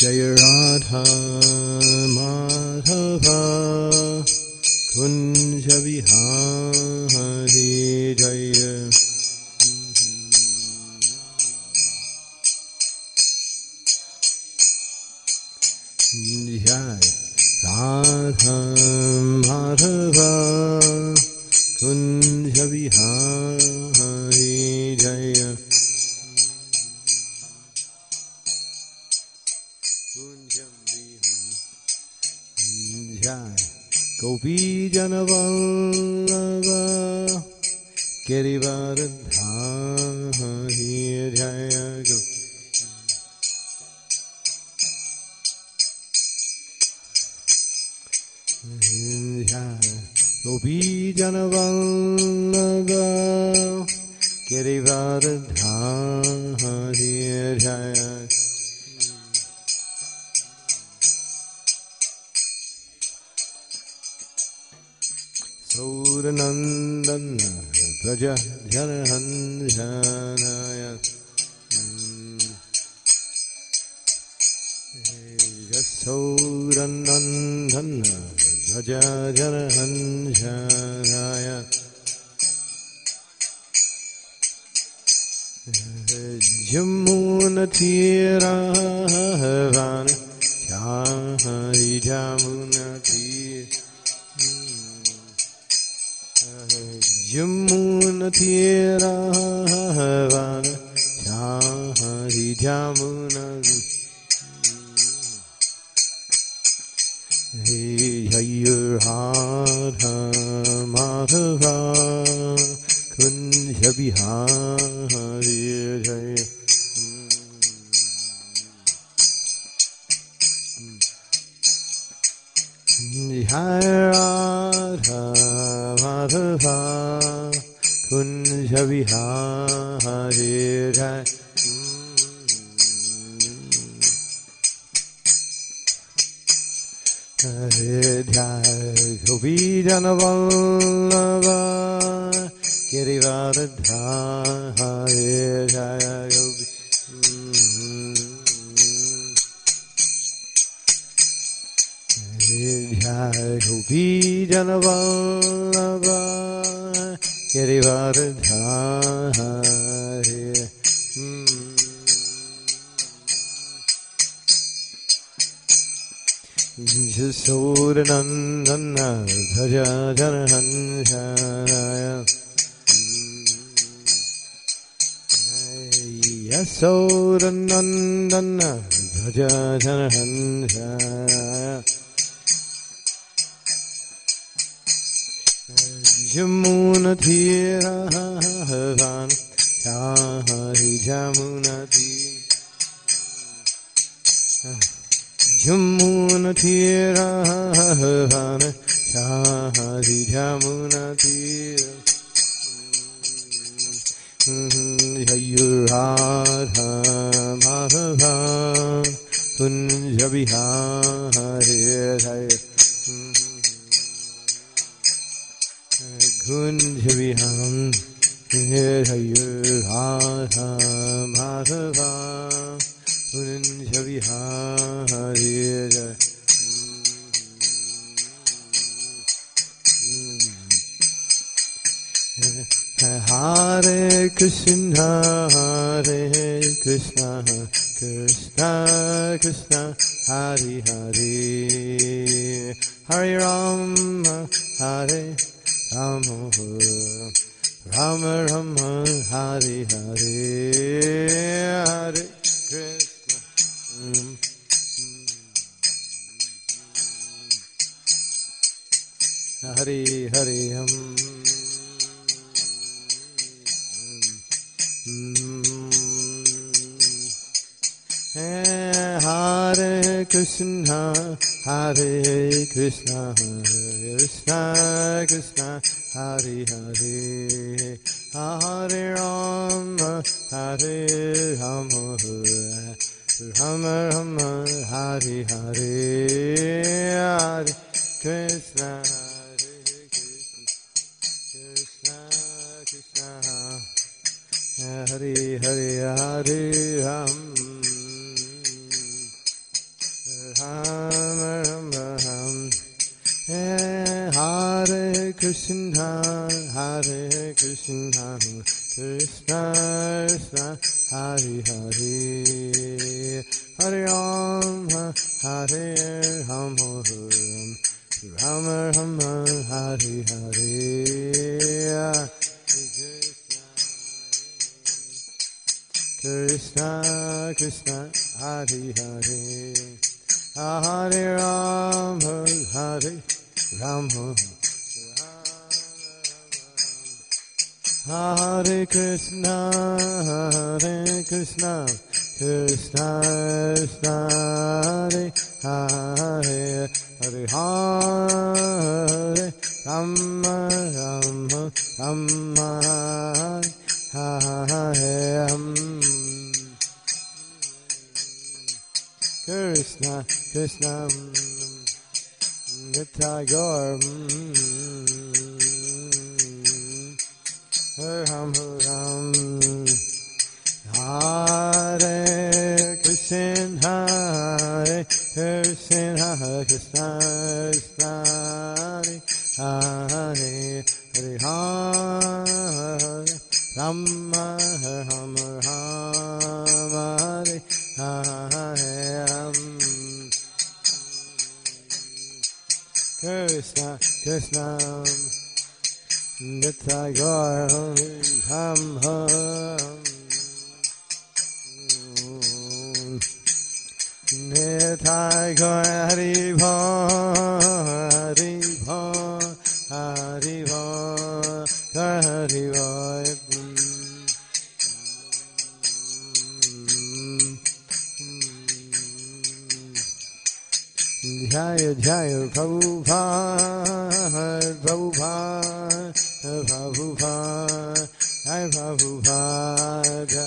Jaya Radha Madhava Kunja Vihari Jaya Jaya Radha Madhava Kunja Vihari Jaya Jai Gopi Janavallabha Girivardhari Jaya Gopi Janavallabha Girivardhari Jaya Sauranandana Braja Janahanjanaya Sauranandana Braja Janahanjanaya Jamuna Tira Havana Shahari Jamuna Tira Jamuna Tira Havana Shahari Jamuna Jaya Radha Madhava Kunja Vihari Jaya Jaya Radha Madhava Kunja Vihari Jaya Gopi Janavallabha Girivardhari Jaya Gopi Gopi Janavallabha Girivardhari Sauranandana Bhaja Janahanjanaya Sauranandana Bhaja Janahanjanaya Jamuna Tira Havana Shahari Jamuna Tira Jamuna Tira Havana Shahari Jamuna Tira Jaya Radha Madhava Kunja Vihari Jaya Kunja Vihari Jaya Radha Madhava Kunja Vihari Jaya Hare Krishna Krishna Krishna Hare Hare Hare Rama Hare Rama Rama Rama Hare Hare Hare Krishna Hare Hare Hare Krishna Krishna Krishna Hare Hare Hare Rama Hare Rama Rama Rama Hare Hare Hare Krishna Krishna Krishna Hare Hare Hare Ram Hare Krishna, Hare Krishna, Krishna Krishna, Hare Hare, Hare Rama, Hare Rama, Rama Rama, Hare Hare. Krishna Krishna, Hare Hare, Hare Rama, Hare Rama, Hare Krishna, Hare Krishna, Krishna Krishna, Hare Hare, Hare Hare, Rama Rama, Rama Hare Krishna Krishna, Nitai Gaur, Ram Ram, Hare Krishna, Hare Krishna, Krishna Krishna, Hare Hare, Hare Rama Rama, Rama Hare Krishna Krishna, Nitai Gaur, Ham Ham, Nitai Gaur, Hari Bha, Hari Bha, Hari Bha, Hari Bha. Jaya Jaya Prabhupada, Prabhupada, Prabhupada, Jaya Prabhupada.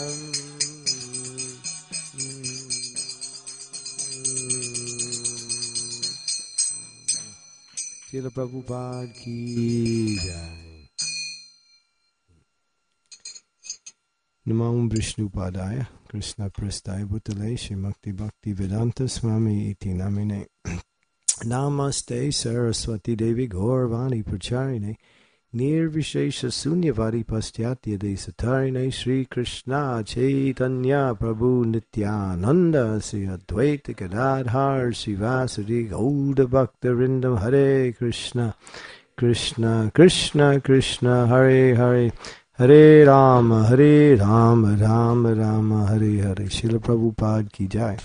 Srila Prabhupada ki jai. Namam Vishnupadaya, Krishna Prasthaya Bhutale, Shrimakti Bhakti Vedanta Swami Iti Namine. Namaste Saraswati Devi Gaurvani Pracharine, Nirvishesha Sunyavari Pastyatya Desatarine, Sri Krishna Chaitanya Prabhu Nityananda, Sri Advaita Gadadhar Srivasadi Gauda Bhakta Rindam, Hare Krishna, Krishna Krishna Krishna, Hare Hare, Hare Rama, Rama Rama, Hare Hare. Srila Prabhupada ki jai.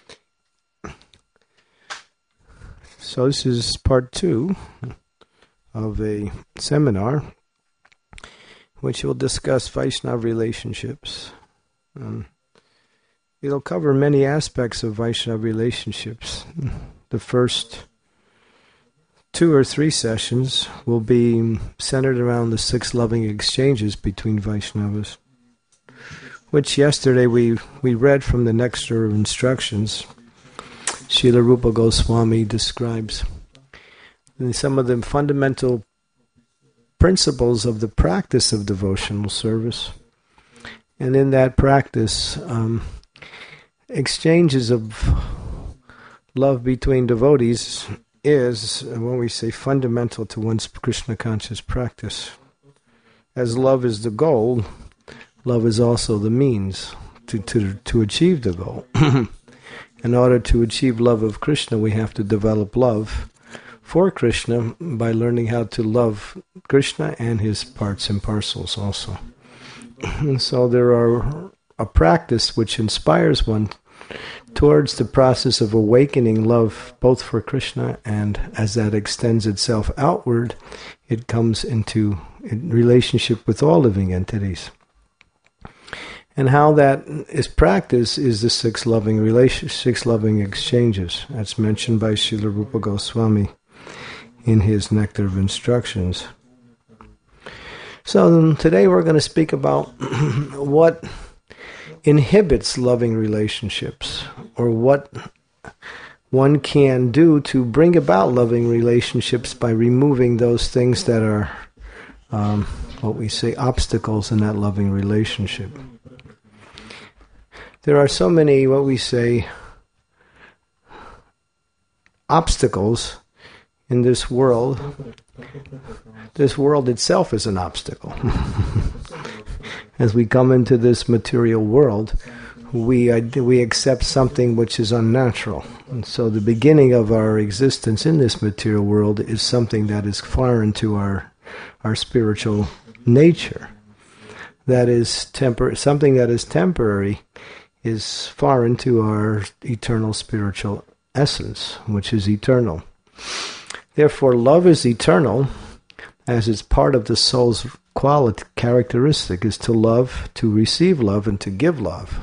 So this is part 2 of a seminar which will discuss Vaishnava relationships. It'll cover many aspects of Vaishnava relationships. The first 2 or 3 sessions will be centered around the 6 loving exchanges between Vaishnavas, which yesterday we read from the Nectar of Instructions. Srila Rupa Goswami describes some of the fundamental principles of the practice of devotional service. And in that practice, exchanges of love between devotees is, when we say, fundamental to one's Krishna conscious practice. As love is the goal, love is also the means to achieve the goal. In order to achieve love of Krishna, we have to develop love for Krishna by learning how to love Krishna and his parts and parcels also. And so there are a practice which inspires one towards the process of awakening love both for Krishna, and as that extends itself outward, it comes into relationship with all living entities. And how that is practiced is the 6 loving exchanges. That's mentioned by Srila Rupa Goswami in his Nectar of Instructions. So today we're going to speak about what inhibits loving relationships, or what one can do to bring about loving relationships by removing those things that are, what we say, obstacles in that loving relationship. There are so many, what we say, obstacles in this world itself is an obstacle. As we come into this material world, we accept something which is unnatural. And so the beginning of our existence in this material world is something that is foreign to our spiritual nature. That is something that is temporary is foreign to our eternal spiritual essence, which is eternal. Therefore, love is eternal, as it's part of the soul's quality, characteristic is to love, to receive love, and to give love.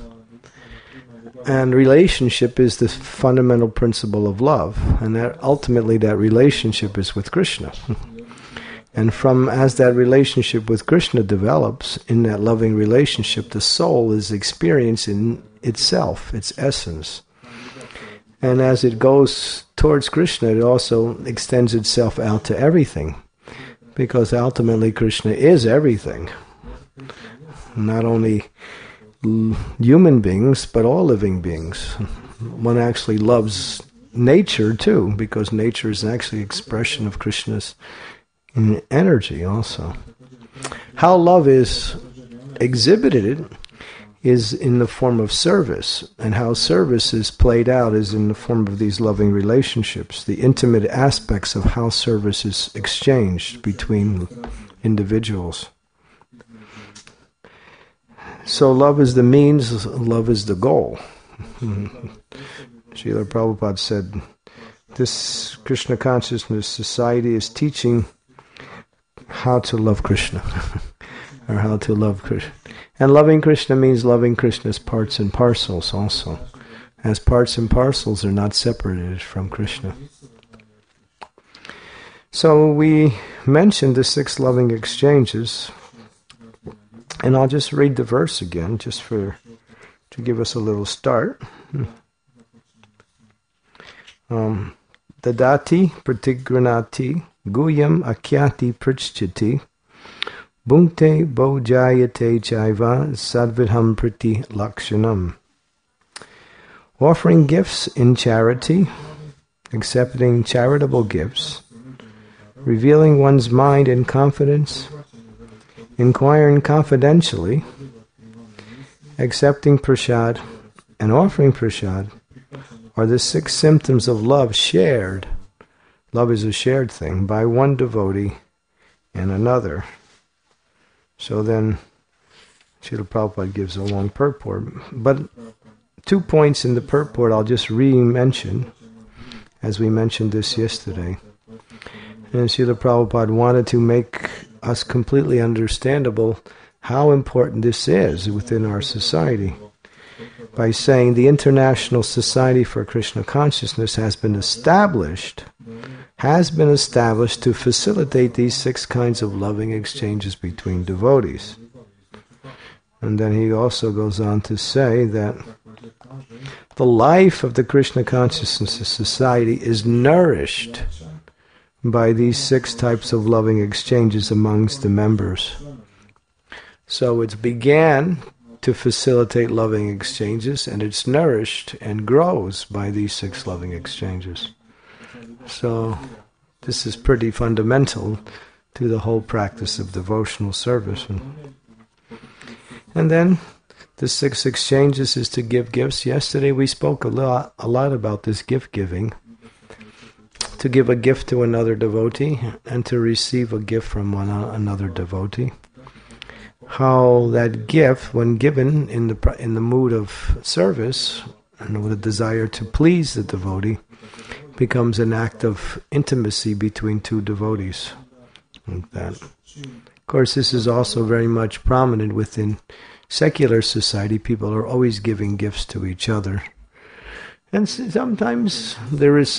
And relationship is the fundamental principle of love, and that ultimately that relationship is with Krishna. And as that relationship with Krishna develops, in that loving relationship, the soul is experiencing itself, its essence. And as it goes towards Krishna, it also extends itself out to everything. Because ultimately Krishna is everything. Not only human beings, but all living beings. One actually loves nature too, because nature is actually expression of Krishna's energy also. How love is exhibited is in the form of service, and how service is played out is in the form of these loving relationships, the intimate aspects of how service is exchanged between individuals. So love is the means, love is the goal. Srila Prabhupada said, this Krishna Consciousness Society is teaching how to love Krishna, or how to love Krishna. And loving Krishna means loving Krishna's parts and parcels also, as parts and parcels are not separated from Krishna. So we mentioned the 6 loving exchanges, and I'll just read the verse again, just to give us a little start. Dadati pratigranati guyam akyati prichyati Bhunkte bojayate chaiva sadvidham priti lakshanam. Offering gifts in charity, accepting charitable gifts, revealing one's mind in confidence, inquiring confidentially, accepting prasad, and offering prasad are the 6 symptoms of love shared. Love is a shared thing by one devotee and another. So then, Srila Prabhupada gives a long purport. But 2 points in the purport I'll just re-mention, as we mentioned this yesterday. And Srila Prabhupada wanted to make us completely understandable how important this is within our society, by saying the International Society for Krishna Consciousness has been established to facilitate these 6 kinds of loving exchanges between devotees. And then he also goes on to say that the life of the Krishna Consciousness Society is nourished by these 6 types of loving exchanges amongst the members. So it began to facilitate loving exchanges, and it's nourished and grows by these 6 loving exchanges. So this is pretty fundamental to the whole practice of devotional service. And then the 6 exchanges is to give gifts. Yesterday we spoke a lot about this gift giving. To give a gift to another devotee and to receive a gift from another devotee. How that gift, when given in the mood of service and with a desire to please the devotee, becomes an act of intimacy between 2 devotees. Like that. Of course, this is also very much prominent within secular society. People are always giving gifts to each other, and sometimes there's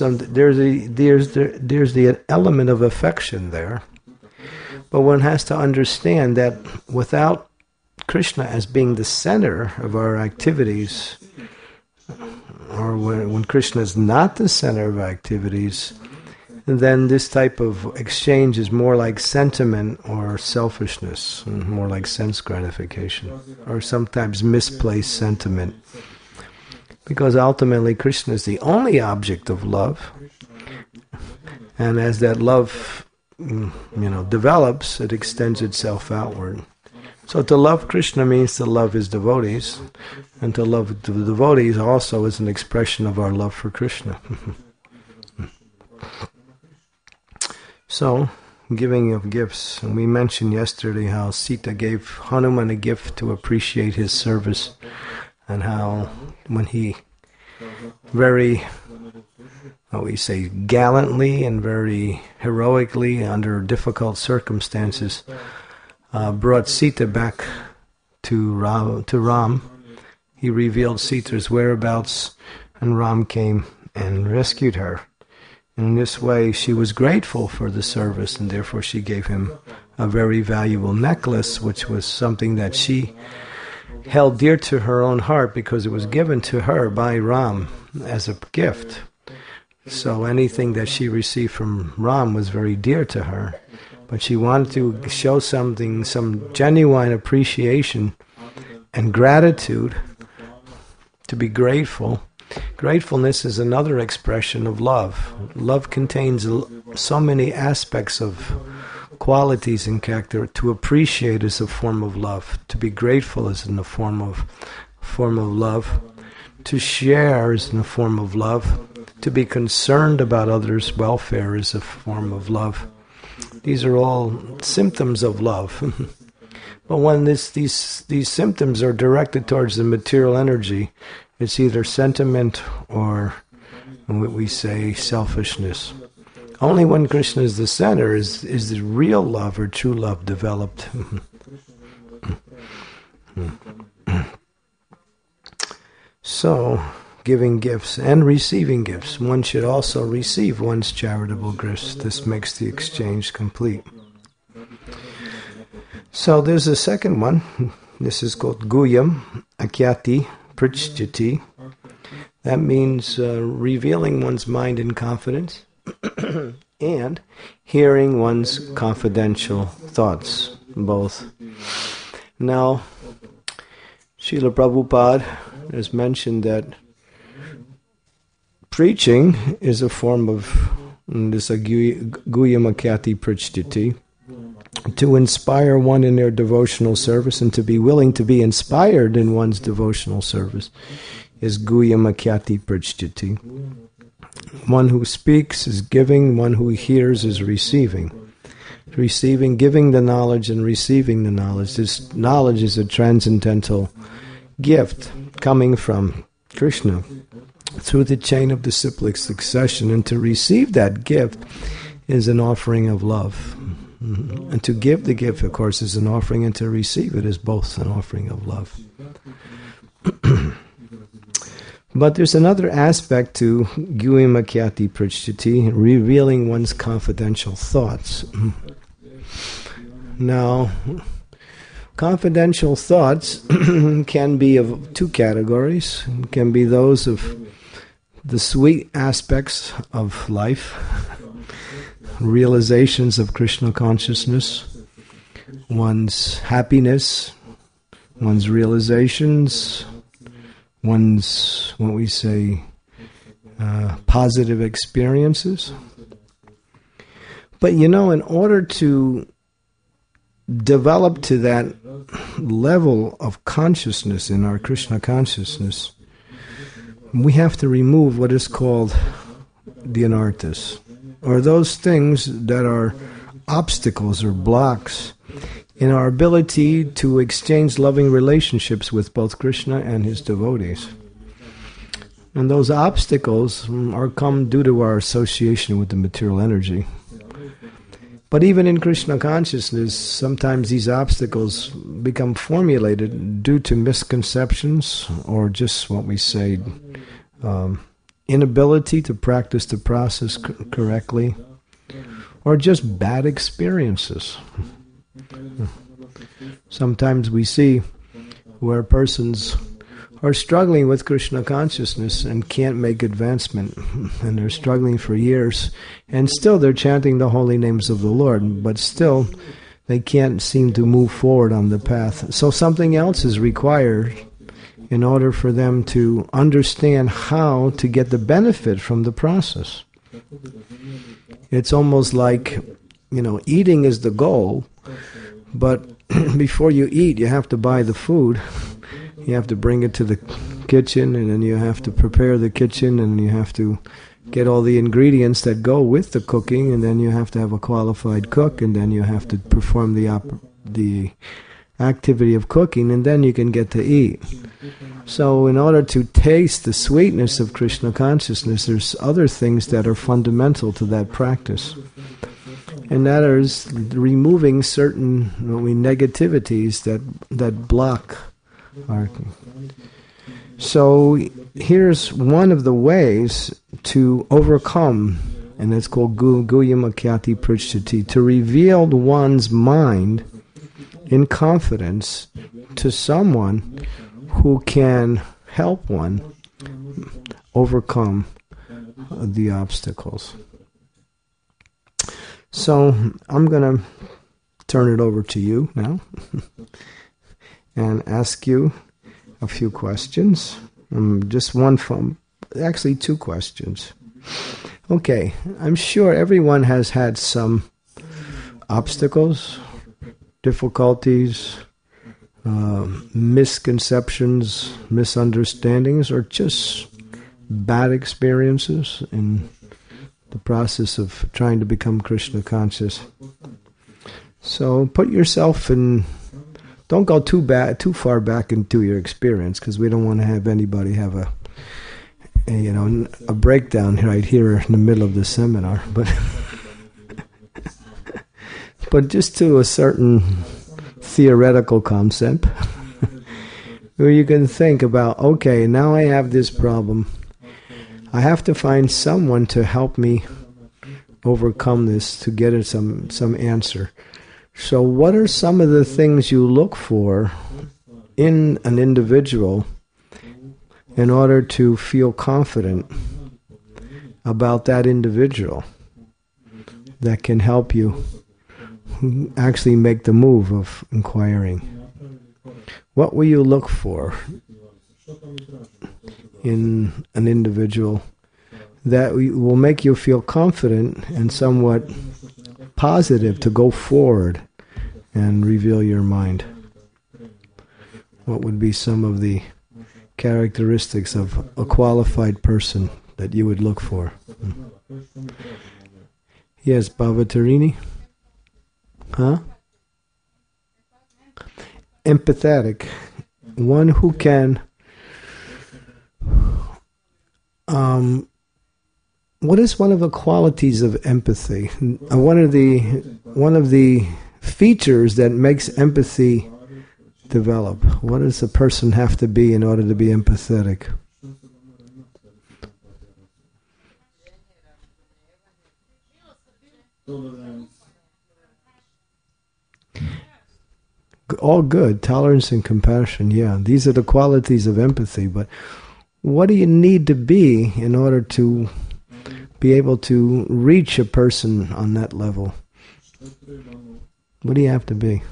the element of affection there. But one has to understand that without Krishna as being the center of our activities, or when Krishna is not the center of activities, then this type of exchange is more like sentiment or selfishness, more like sense gratification, or sometimes misplaced sentiment. Because ultimately Krishna is the only object of love, And as that love, develops, it extends itself outward. So to love Krishna means to love his devotees, and to love the devotees also is an expression of our love for Krishna. So, giving of gifts. And we mentioned yesterday how Sita gave Hanuman a gift to appreciate his service, and how when he very, gallantly and very heroically under difficult circumstances brought Sita back to Ram. He revealed Sita's whereabouts, and Ram came and rescued her. In this way, she was grateful for the service, and therefore she gave him a very valuable necklace, which was something that she held dear to her own heart because it was given to her by Ram as a gift. So anything that she received from Ram was very dear to her. But she wanted to show some genuine appreciation and gratitude, to be grateful. Gratefulness is another expression of love. Love contains so many aspects of qualities and character. To appreciate is a form of love. To be grateful is in a form of love. To share is in a form of love. To be concerned about others' welfare is a form of love. These are all symptoms of love. But when these symptoms are directed towards the material energy, it's either sentiment or what we say selfishness. Only when Krishna is the center is the real love or true love developed. So, giving gifts and receiving gifts. One should also receive one's charitable gifts. This makes the exchange complete. So there's a second one. This is called Guyam Akyati Prichyati. That means revealing one's mind in confidence and hearing one's confidential thoughts, both. Now, Srila Prabhupada has mentioned that preaching is a form of this Guyam Akyati Prichyati, to inspire one in their devotional service and to be willing to be inspired in one's devotional service is Guyam Akyati Prichyati. One who speaks is giving, one who hears is receiving. Receiving, giving the knowledge and receiving the knowledge. This knowledge is a transcendental gift coming from Krishna through the chain of disciplic succession, and to receive that gift is an offering of love. And to give the gift, of course, is an offering, and to receive it is both an offering of love. But there's another aspect to Guyam Akyati Prichyati, revealing one's confidential thoughts. Now, confidential thoughts can be of two categories. It can be those of the sweet aspects of life, realizations of Krishna consciousness, one's happiness, one's realizations, one's, what we say, positive experiences. But in order to develop to that level of consciousness in our Krishna consciousness, we have to remove what is called the anarthas, or those things that are obstacles or blocks in our ability to exchange loving relationships with both Krishna and his devotees. And those obstacles are come due to our association with the material energy. But even in Krishna consciousness, sometimes these obstacles become formulated due to misconceptions or just what we say, inability to practice the process correctly, or just bad experiences. Sometimes we see where persons are struggling with Krishna consciousness and can't make advancement, and they're struggling for years, and still they're chanting the holy names of the Lord, but still they can't seem to move forward on the path. So something else is required in order for them to understand how to get the benefit from the process. It's almost like, eating is the goal, but before you eat, you have to buy the food. You have to bring it to the kitchen, and then you have to prepare the kitchen, and you have to get all the ingredients that go with the cooking, and then you have to have a qualified cook, and then you have to perform the activity of cooking, and then you can get to eat. So in order to taste the sweetness of Krishna consciousness, there's other things that are fundamental to that practice. And that is removing certain negativities that block our... So here's one of the ways to overcome, and it's called Guhyamakyati Pritchati, to reveal one's mind in confidence to someone who can help one overcome the obstacles. So I'm going to turn it over to you now and ask you a few questions. Just one from, actually 2 questions. Okay, I'm sure everyone has had some obstacles, difficulties, misconceptions, misunderstandings, or just bad experiences in the process of trying to become Krishna conscious. So put yourself in, don't go too far back into your experience, because we don't want to have anybody have a breakdown right here in the middle of the seminar, but just to a certain theoretical concept where you can think about, okay, now I have this problem. I have to find someone to help me overcome this, to get it some answer. So what are some of the things you look for in an individual in order to feel confident about that individual that can help you actually make the move of inquiring? What will you look for in an individual that will make you feel confident and somewhat positive to go forward and reveal your mind? What would be some of the characteristics of a qualified person that you would look for? Yes, Bhavatarini? Huh? Empathetic. One who can... what is one of the qualities of empathy? One of the features that makes empathy develop. What does a person have to be in order to be empathetic? All good. Tolerance and compassion, yeah. These are the qualities of empathy, but what do you need to be in order to be able to reach a person on that level? What do you have to be?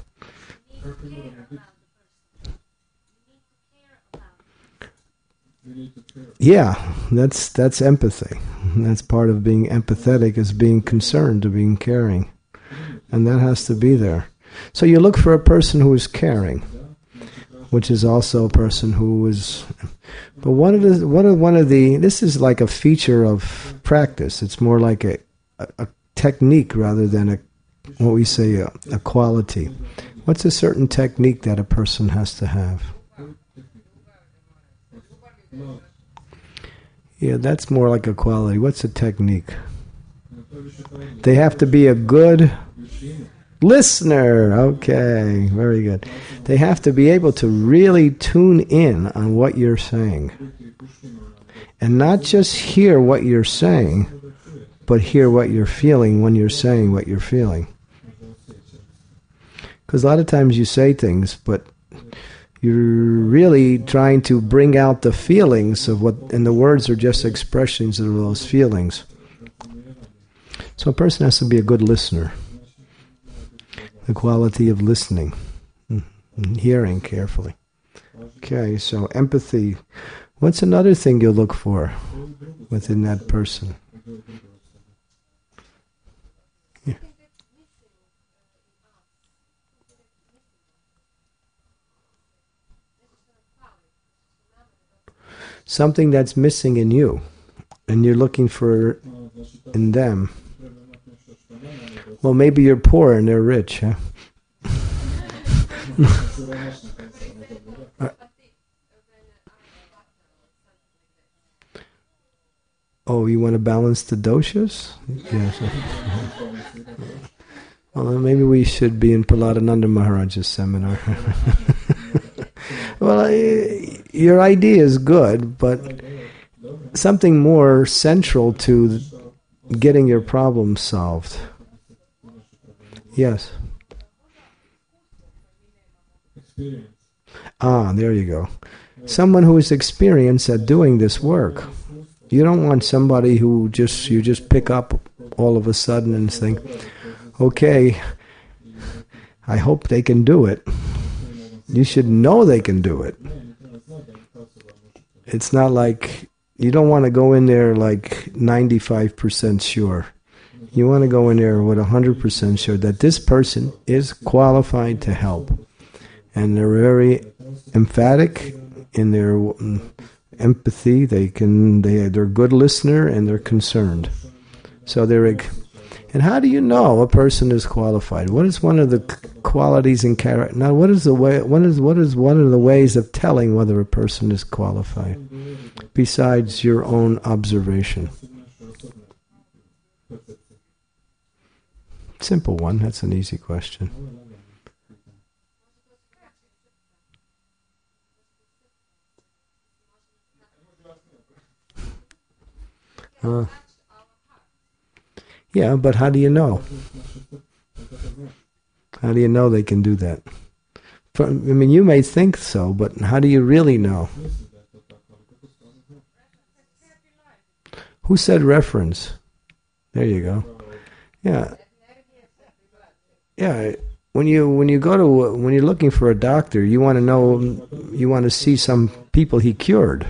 Yeah, that's empathy. That's part of being empathetic, is being concerned, to being caring. And that has to be there. So you look for a person who is caring, which is also a person who is... But one of the this is like a feature of practice. It's more like a technique rather than a quality. What's a certain technique that a person has to have? Yeah, that's more like a quality. What's a technique? They have to be a good listener. Okay, very good. They have to be able to really tune in on what you're saying. And not just hear what you're saying, but hear what you're feeling when you're saying what you're feeling. Because a lot of times you say things, but you're really trying to bring out the feelings of what, and the words are just expressions of those feelings. So a person has to be a good listener. The quality of listening, hearing carefully. Okay, so empathy. What's another thing you'll look for within that person? something that's missing in you, and you're looking for in them. Well, maybe you're poor and they're rich, huh? Oh, you want to balance the doshas? Yes. Well, then maybe we should be in Prahladananda Maharaj's seminar. Well, your idea is good, but something more central to getting your problem solved. Yes. Ah, there you go. Someone who is experienced at doing this work. You don't want somebody who you just pick up all of a sudden and think, okay, I hope they can do it. You should know they can do it. It's not like, you don't want to go in there like 95% sure. You want to go in there with 100% sure that this person is qualified to help. And they're very emphatic in their empathy. They're a good listener and they're concerned. So and how do you know a person is qualified? What is one of the qualities and character? Now, what is one of the ways of telling whether a person is qualified, besides your own observation? Simple one. That's an easy question. Yeah, but how do you know? How do you know they can do that? You may think so, but how do you really know? Who said reference? There you go. Yeah. Yeah. When you're looking for a doctor, you want to see some people he cured.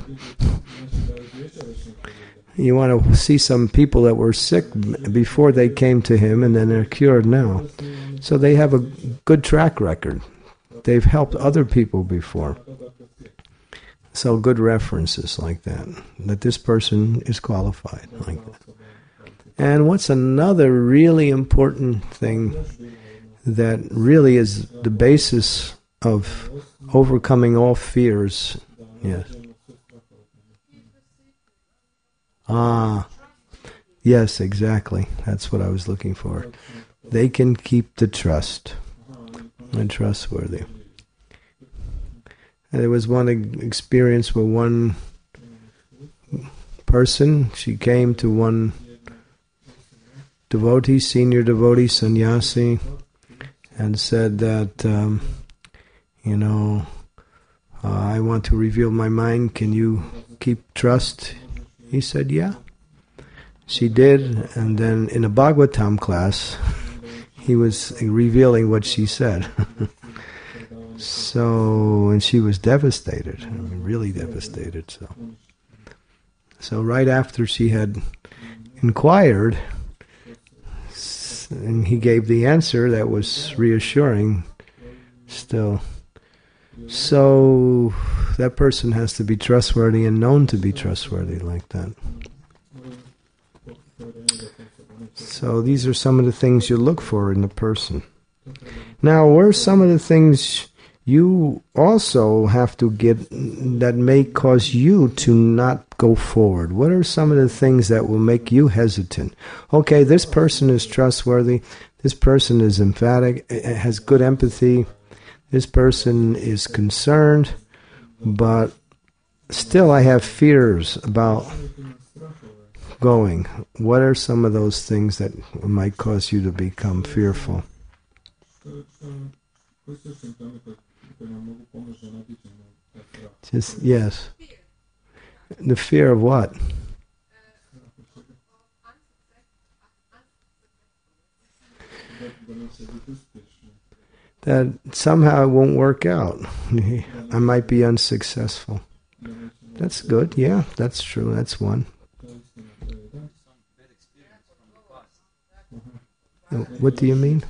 You want to see some people that were sick before they came to him and then they're cured now. So they have a good track record. They've helped other people before. So good references like that this person is qualified like that. And what's another really important thing that really is the basis of overcoming all fears? Yes. Yes, exactly. That's what I was looking for. They can keep the trust and trustworthy. And there was one experience where one person, she came to one devotee, senior devotee, sannyasi, and said that, I want to reveal my mind. Can you keep trust? He said, yeah. She did, and then in a Bhagavatam class, he was revealing what she said. And she was devastated, really devastated. So right after she had inquired, and he gave the answer that was reassuring still. So that person has to be trustworthy and known to be trustworthy like that. So these are some of the things you look for in a person. Now, what are some of the things you also have to get that may cause you to not go forward? What are some of the things that will make you hesitant? Okay, this person is trustworthy. This person is emphatic, has good empathy. This person is concerned, but still I have fears about going. What are some of those things that might cause you to become fearful? Yes. The fear of what? That somehow it won't work out. I might be unsuccessful. That's good. Yeah, that's true. That's one. What do you mean?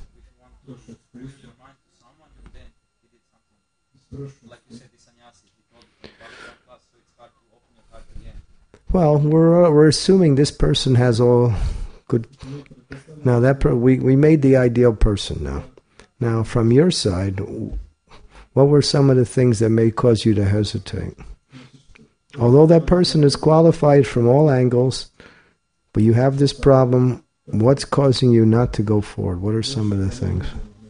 Well, we're assuming this person has all good. Now we made the ideal person now. Now, from your side, what were some of the things that may cause you to hesitate? Although that person is qualified from all angles, but you have this problem, what's causing you not to go forward? What are some of the things?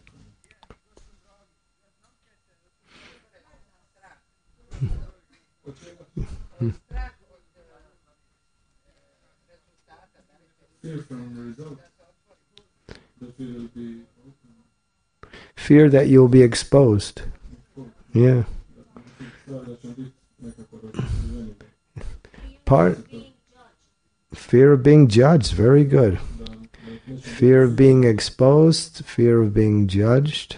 Fear that you'll be exposed. Yeah. Fear of being judged. Very good. Fear of being exposed. Fear of being judged.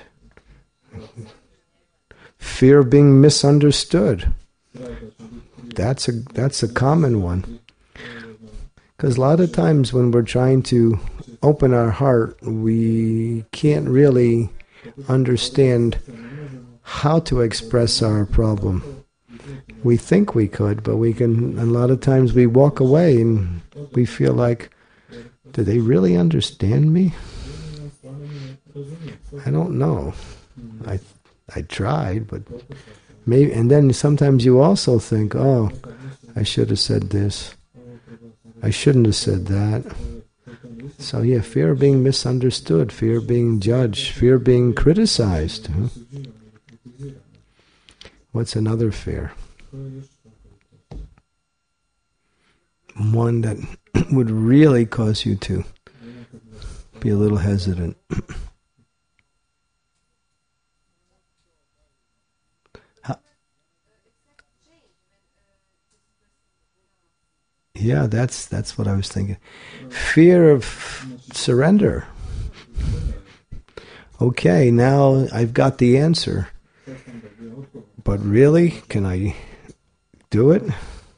Fear of being misunderstood. That's a common one. Because a lot of times when we're trying to open our heart, we can't really understand how to express our problem. We think we could, but a lot of times we walk away and we feel like, do they really understand me? I don't know. I tried, but maybe, and then sometimes you also think, oh, I should have said this. I shouldn't have said that. So yeah, fear of being misunderstood, fear of being judged, fear of being criticized. What's another fear? One that would really cause you to be a little hesitant. Yeah, that's what I was thinking. Fear of surrender. Okay, now I've got the answer. But really, can I do it?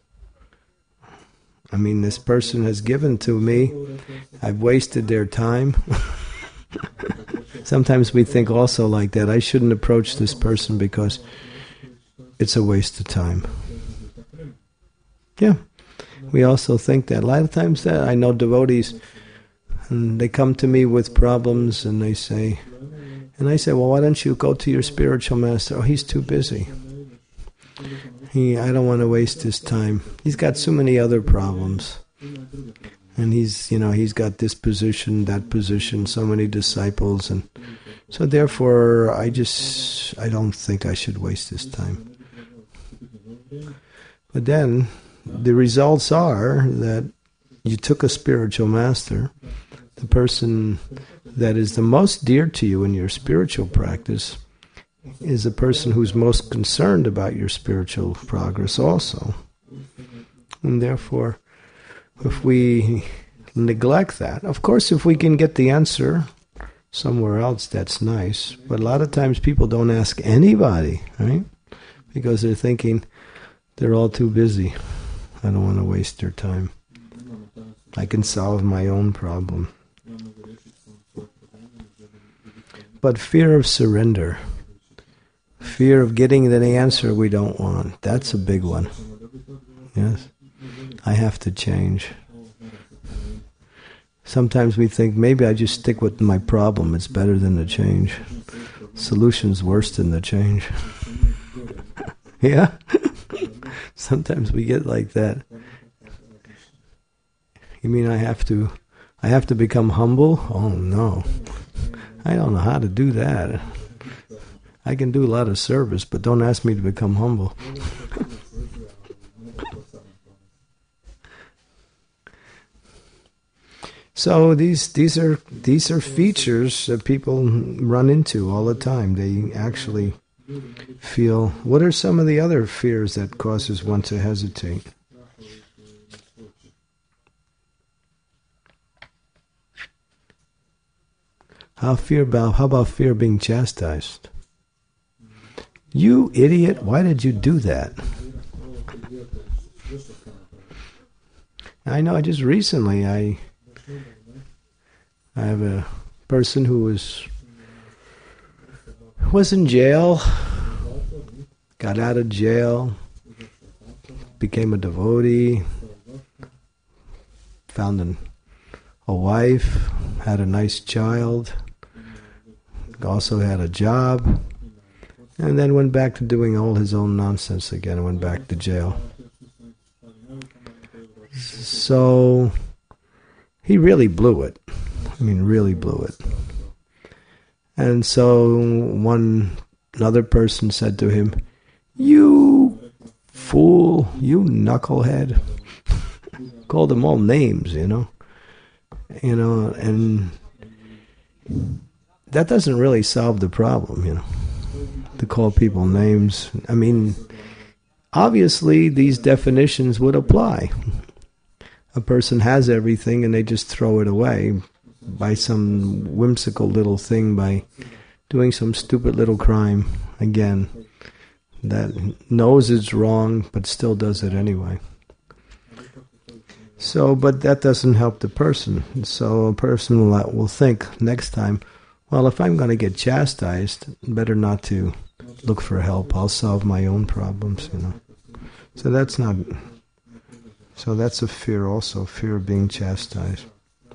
I mean, this person has given to me. I've wasted their time. Sometimes we think also like that. I shouldn't approach this person because it's a waste of time. Yeah. We also think that. A lot of times that I know devotees, and they come to me with problems and I say, well, why don't you go to your spiritual master? Oh, he's too busy. I don't want to waste his time. He's got so many other problems. And he's got this position, that position, so many disciples. And so therefore, I don't think I should waste his time. But then, the results are that you took a spiritual master, the person that is the most dear to you in your spiritual practice is the person who's most concerned about your spiritual progress also. And therefore, if we neglect that, of course, if we can get the answer somewhere else, that's nice. But a lot of times people don't ask anybody, right? Because they're thinking they're all too busy. I don't want to waste their time. I can solve my own problem. But fear of surrender, fear of getting the answer we don't want, that's a big one. Yes, I have to change. Sometimes we think, maybe I just stick with my problem, it's better than the change. Solution's worse than the change. Yeah? Sometimes we get like that. You mean I have to become humble? Oh no. I don't know how to do that. I can do a lot of service, but don't ask me to become humble. So these are features that people run into all the time. They actually feel. What are some of the other fears that causes one to hesitate? How about fear of being chastised? You idiot, why did you do that? I know, just recently I have a person who was in jail, got out of jail, became a devotee, found a wife, had a nice child, also had a job, and then went back to doing all his own nonsense again and went back to jail. So he really blew it. Really blew it. And so another person said to him, "You fool, you knucklehead." Called them all names, and that doesn't really solve the problem, to call people names. Obviously these definitions would apply. A person has everything and they just throw it away by some whimsical little thing, by doing some stupid little crime, again, that knows it's wrong but still does it anyway. So, but that doesn't help the person. So a person will think next time, well, if I'm going to get chastised, better not to look for help. I'll solve my own problems, So that's not... So that's a fear also, fear of being chastised.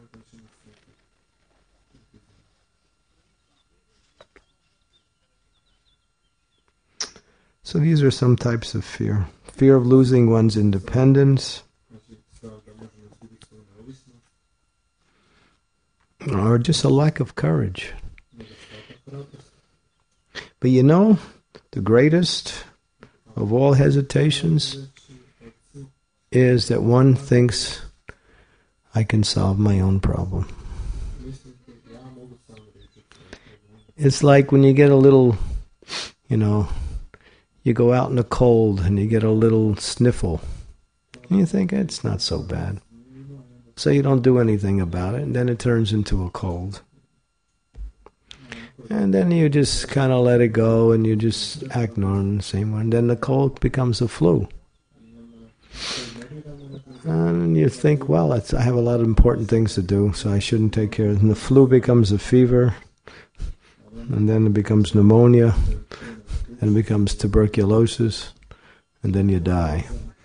So these are some types of fear. Fear of losing one's independence, or just a lack of courage. But the greatest of all hesitations is that one thinks, I can solve my own problem. It's like when you get a little, you go out in the cold and you get a little sniffle. And you think, it's not so bad. So you don't do anything about it, and then it turns into a cold. And then you just kind of let it go and you just act normal the same way. And then the cold becomes a flu. And you think, well, I have a lot of important things to do, so I shouldn't take care of it. And the flu becomes a fever, and then it becomes pneumonia, and it becomes tuberculosis, and then you die.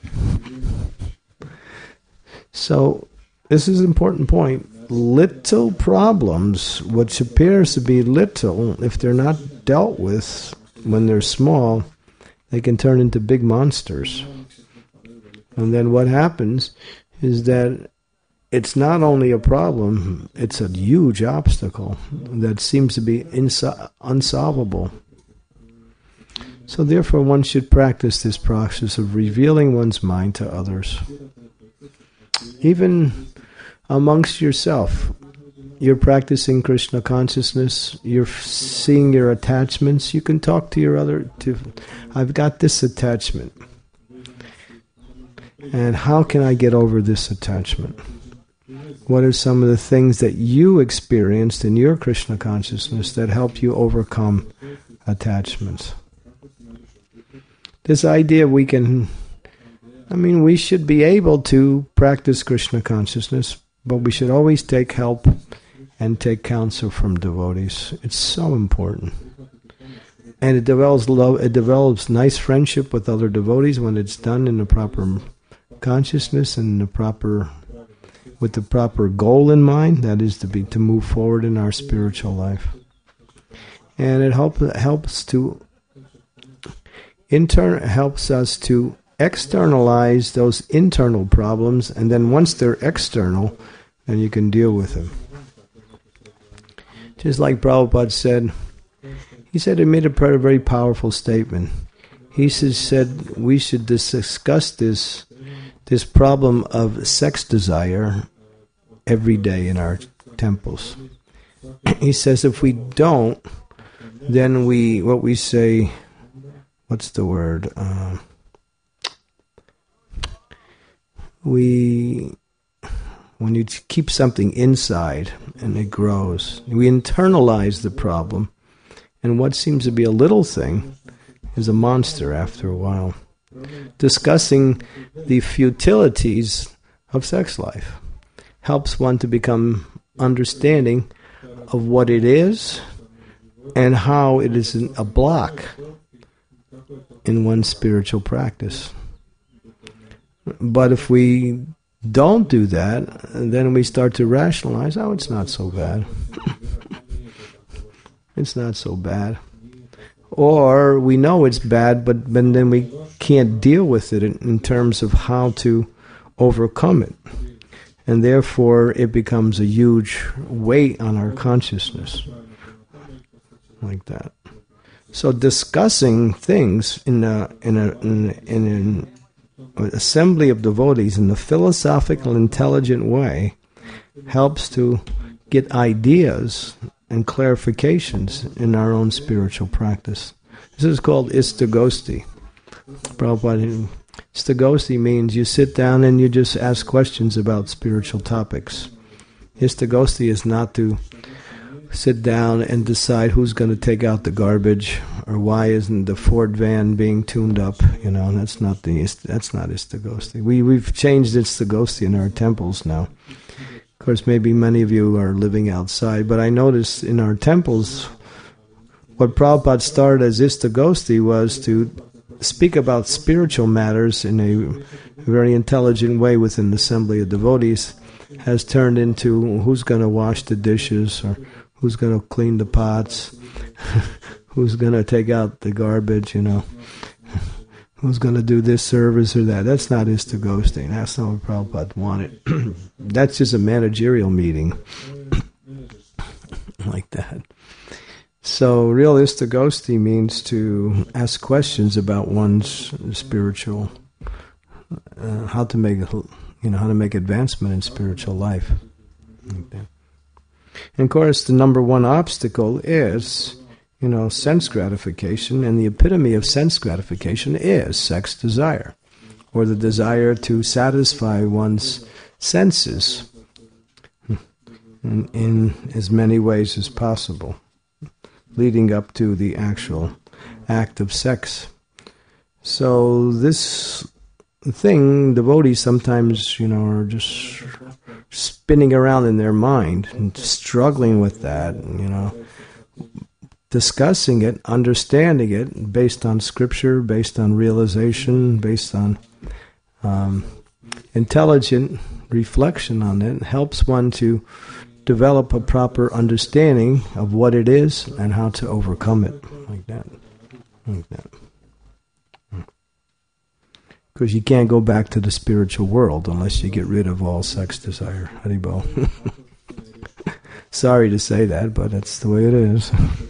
So this is an important point. Little problems, which appears to be little, if they're not dealt with when they're small, they can turn into big monsters. And then what happens is that it's not only a problem, it's a huge obstacle that seems to be unsolvable. So therefore one should practice this process of revealing one's mind to others. Even amongst yourself, you're practicing Krishna consciousness, you're seeing your attachments, you can talk to I've got this attachment. And how can I get over this attachment? What are some of the things that you experienced in your Krishna consciousness that help you overcome attachments? This idea we should be able to practice Krishna consciousness, but we should always take help and take counsel from devotees. It's so important. And it develops love, it develops nice friendship with other devotees when it's done in the proper consciousness and with the proper goal in mind, that is to move forward in our spiritual life. And it helps us to externalize those internal problems, and then once they're external, then you can deal with them. Just like Prabhupada said, he made a very powerful statement. He said we should discuss this problem of sex desire every day in our temples. He says if we don't, then when you keep something inside and it grows, we internalize the problem, and what seems to be a little thing is a monster after a while. Discussing the futilities of sex life helps one to become understanding of what it is and how it is a block in one's spiritual practice. But if we don't do that, then we start to rationalize, oh, it's not so bad. It's not so bad. Or we know it's bad, but then we can't deal with it in terms of how to overcome it. And therefore, it becomes a huge weight on our consciousness. Like that. So discussing things in an assembly of devotees in a philosophical, intelligent way helps to get ideas and clarifications in our own spiritual practice. This is called istagosti. Prabhupada, istagosti means you sit down and you just ask questions about spiritual topics. Istagosti is not to sit down and decide who's going to take out the garbage or why isn't the Ford van being tuned up. That's not istagosti. We've changed istagosti in our temples now. Of course, maybe many of you are living outside, but I noticed in our temples, what Prabhupada started as istagosti was to speak about spiritual matters in a very intelligent way within the assembly of devotees, has turned into who's going to wash the dishes, or who's going to clean the pots, who's going to take out the garbage, who's going to do this service or that. That's not istagosti. That's not what Prabhupada wanted. That's just a managerial meeting. Like that. So real istagosti means to ask questions about one's spiritual, how to make advancement in spiritual life. Like that. And of course, the number one obstacle is, sense gratification, and the epitome of sense gratification is sex desire, or the desire to satisfy one's senses in as many ways as possible, leading up to the actual act of sex. So this thing, devotees sometimes, are just spinning around in their mind and struggling with that, discussing it, understanding it based on scripture, based on realization, based on intelligent reflection on it, helps one to develop a proper understanding of what it is and how to overcome it. Like that. Because you can't go back to the spiritual world unless you get rid of all sex desire. Haribol. Sorry to say that, but that's the way it is.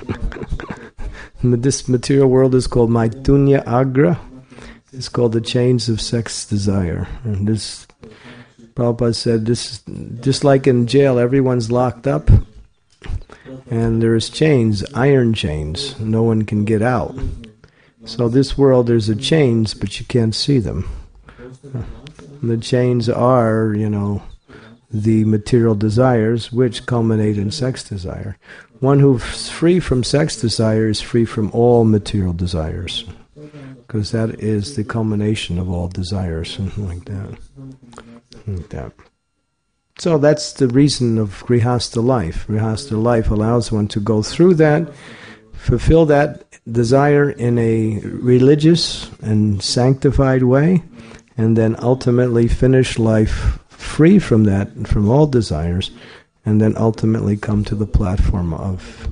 This material world is called Maitunya Agra. It's called the chains of sex desire. And this, Prabhupada said, this is just like in jail, everyone's locked up, and there's chains, iron chains. No one can get out. So this world, there's a chains, but you can't see them. The chains are, the material desires, which culminate in sex desire. One who's free from sex desire is free from all material desires, because that is the culmination of all desires, like that. So that's the reason of Grihastha life. Grihastha life allows one to go through that, fulfill that desire in a religious and sanctified way, and then ultimately finish life free from that, from all desires, and then ultimately come to the platform of,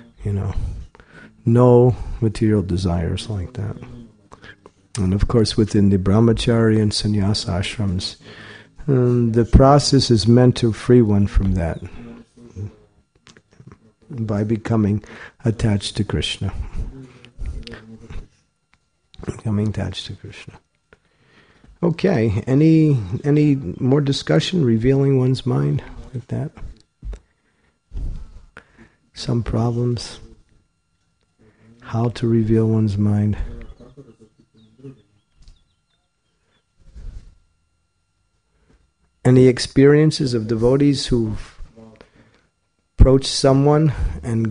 no material desires, like that. And of course, within the brahmachari and sannyasa ashrams, the process is meant to free one from that by becoming attached to Krishna. Becoming attached to Krishna. Okay, any more discussion, revealing one's mind like that? Some problems? How to reveal one's mind? Any experiences of devotees who've approached someone and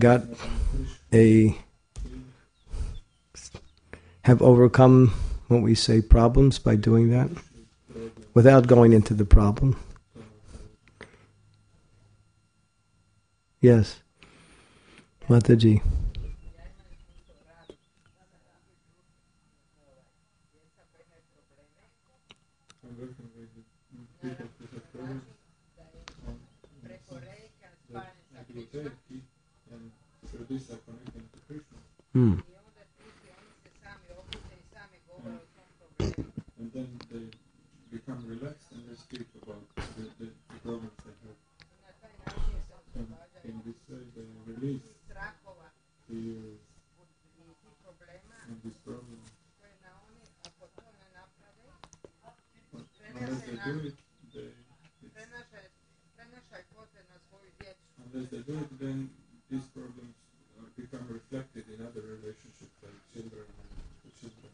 have overcome what we say problems by doing that, without going into the problem? Yes, Mataji. Hmm. And then they become relaxed and they speak about the problems they have. And in this way they release fears and this problem. Unless they do it, then these problems become reflected in other relationships like children and children.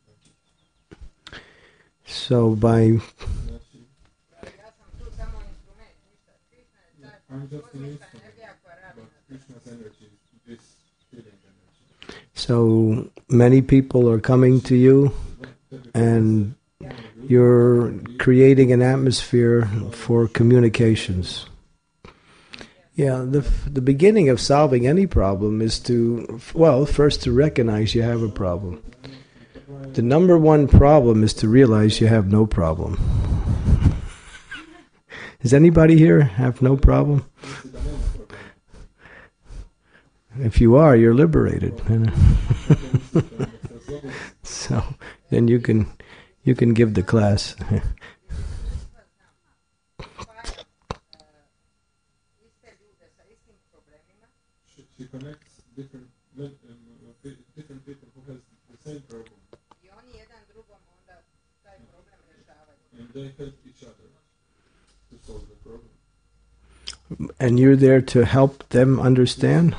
So by I'm just an instrument, but Krishna's energy is this healing energy. so many people are coming to you, and you're creating an atmosphere for communications. Yeah, the beginning of solving any problem is to, well, first to recognize you have a problem. The number one problem is to realize you have no problem. Does anybody here have no problem? If you are, you're liberated. So then you can give the class. She connects different people who has the same problem. And they help each other to solve the problem. And you're there to help them understand?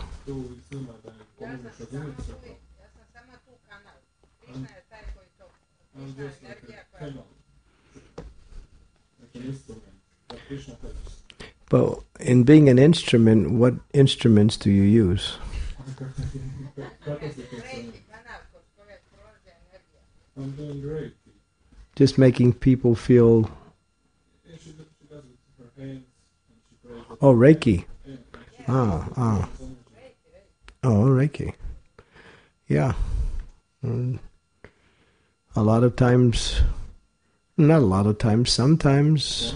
I'm just like a channel, like an instrument that Krishna helps. But in being an instrument, what instruments do you use? I'm doing great. Just making people feel... She does it with her hands. Oh, Reiki. Oh, Reiki. Yeah. A lot of times, not a lot of times, sometimes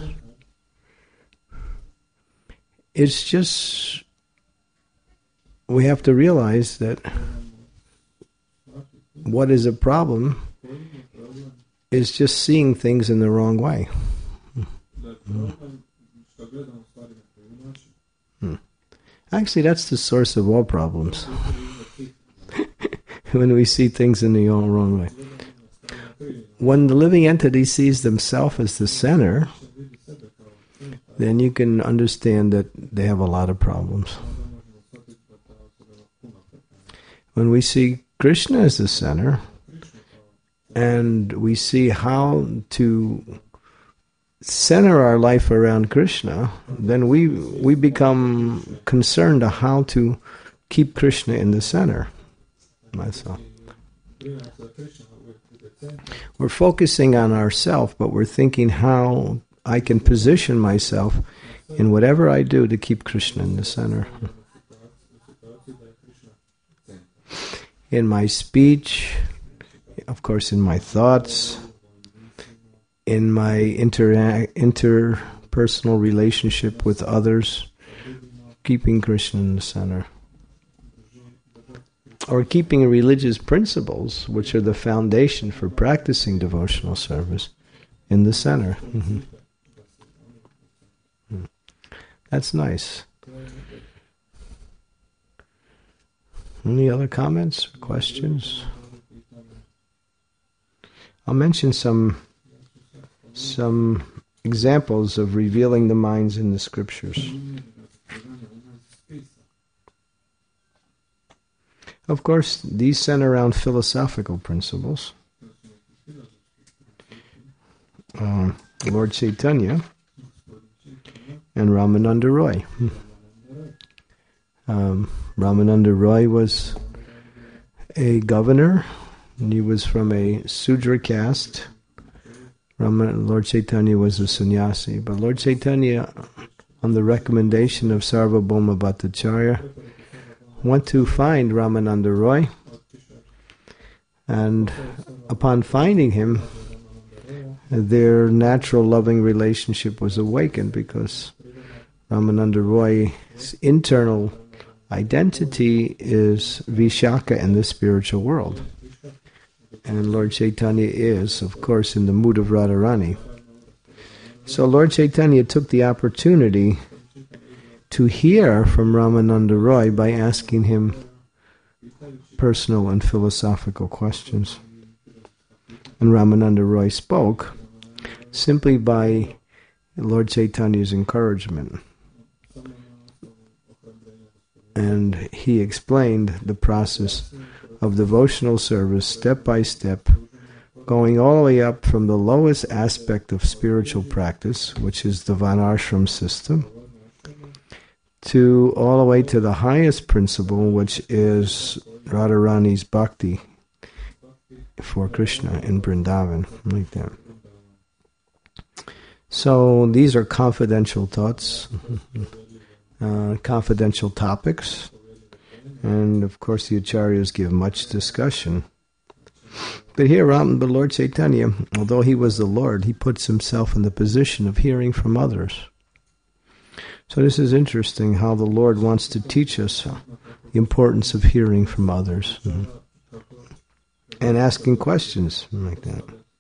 it's just, we have to realize that what is a problem is just seeing things in the wrong way. Actually, that's the source of all problems. When we see things in the wrong way. When the living entity sees themselves as the center, then you can understand that they have a lot of problems. When we see Krishna as the center, and we see how to center our life around Krishna, then we become concerned of how to keep Krishna in the center. Myself. We're focusing on ourselves, but we're thinking how I can position myself in whatever I do to keep Krishna in the center. In my speech, of course, in my thoughts, in my interpersonal relationship with others, keeping Krishna in the center. Or keeping religious principles, which are the foundation for practicing devotional service, in the center. Mm-hmm. That's nice. Any other comments or questions? I'll mention some examples of revealing the minds in the scriptures. Of course, these center around philosophical principles. Lord Chaitanya and Ramananda Roy. Ramananda Roy was a governor, and he was from a Sudra caste. Lord Chaitanya was a sannyasi, but Lord Chaitanya, on the recommendation of Sarvabhauma Bhattacharya, went to find Ramananda Roy, and upon finding him, their natural loving relationship was awakened because Ramananda Roy's internal Identity is Vishaka in the spiritual world. And Lord Chaitanya is, of course, in the mood of Radharani. So Lord Chaitanya took the opportunity to hear from Ramananda Roy by asking him personal and philosophical questions. And Ramananda Roy spoke simply by Lord Chaitanya's encouragement. And he explained the process of devotional service step by step, going all the way up from the lowest aspect of spiritual practice, which is the Varnashram system, to all the way to the highest principle, which is Radharani's bhakti for Krishna in Vrindavan, like that. So these are confidential thoughts, confidential topics, and of course the acharyas give much discussion. But here, the Lord Chaitanya, although he was the Lord, he puts himself in the position of hearing from others. So this is interesting how the Lord wants to teach us the importance of hearing from others and asking questions like that.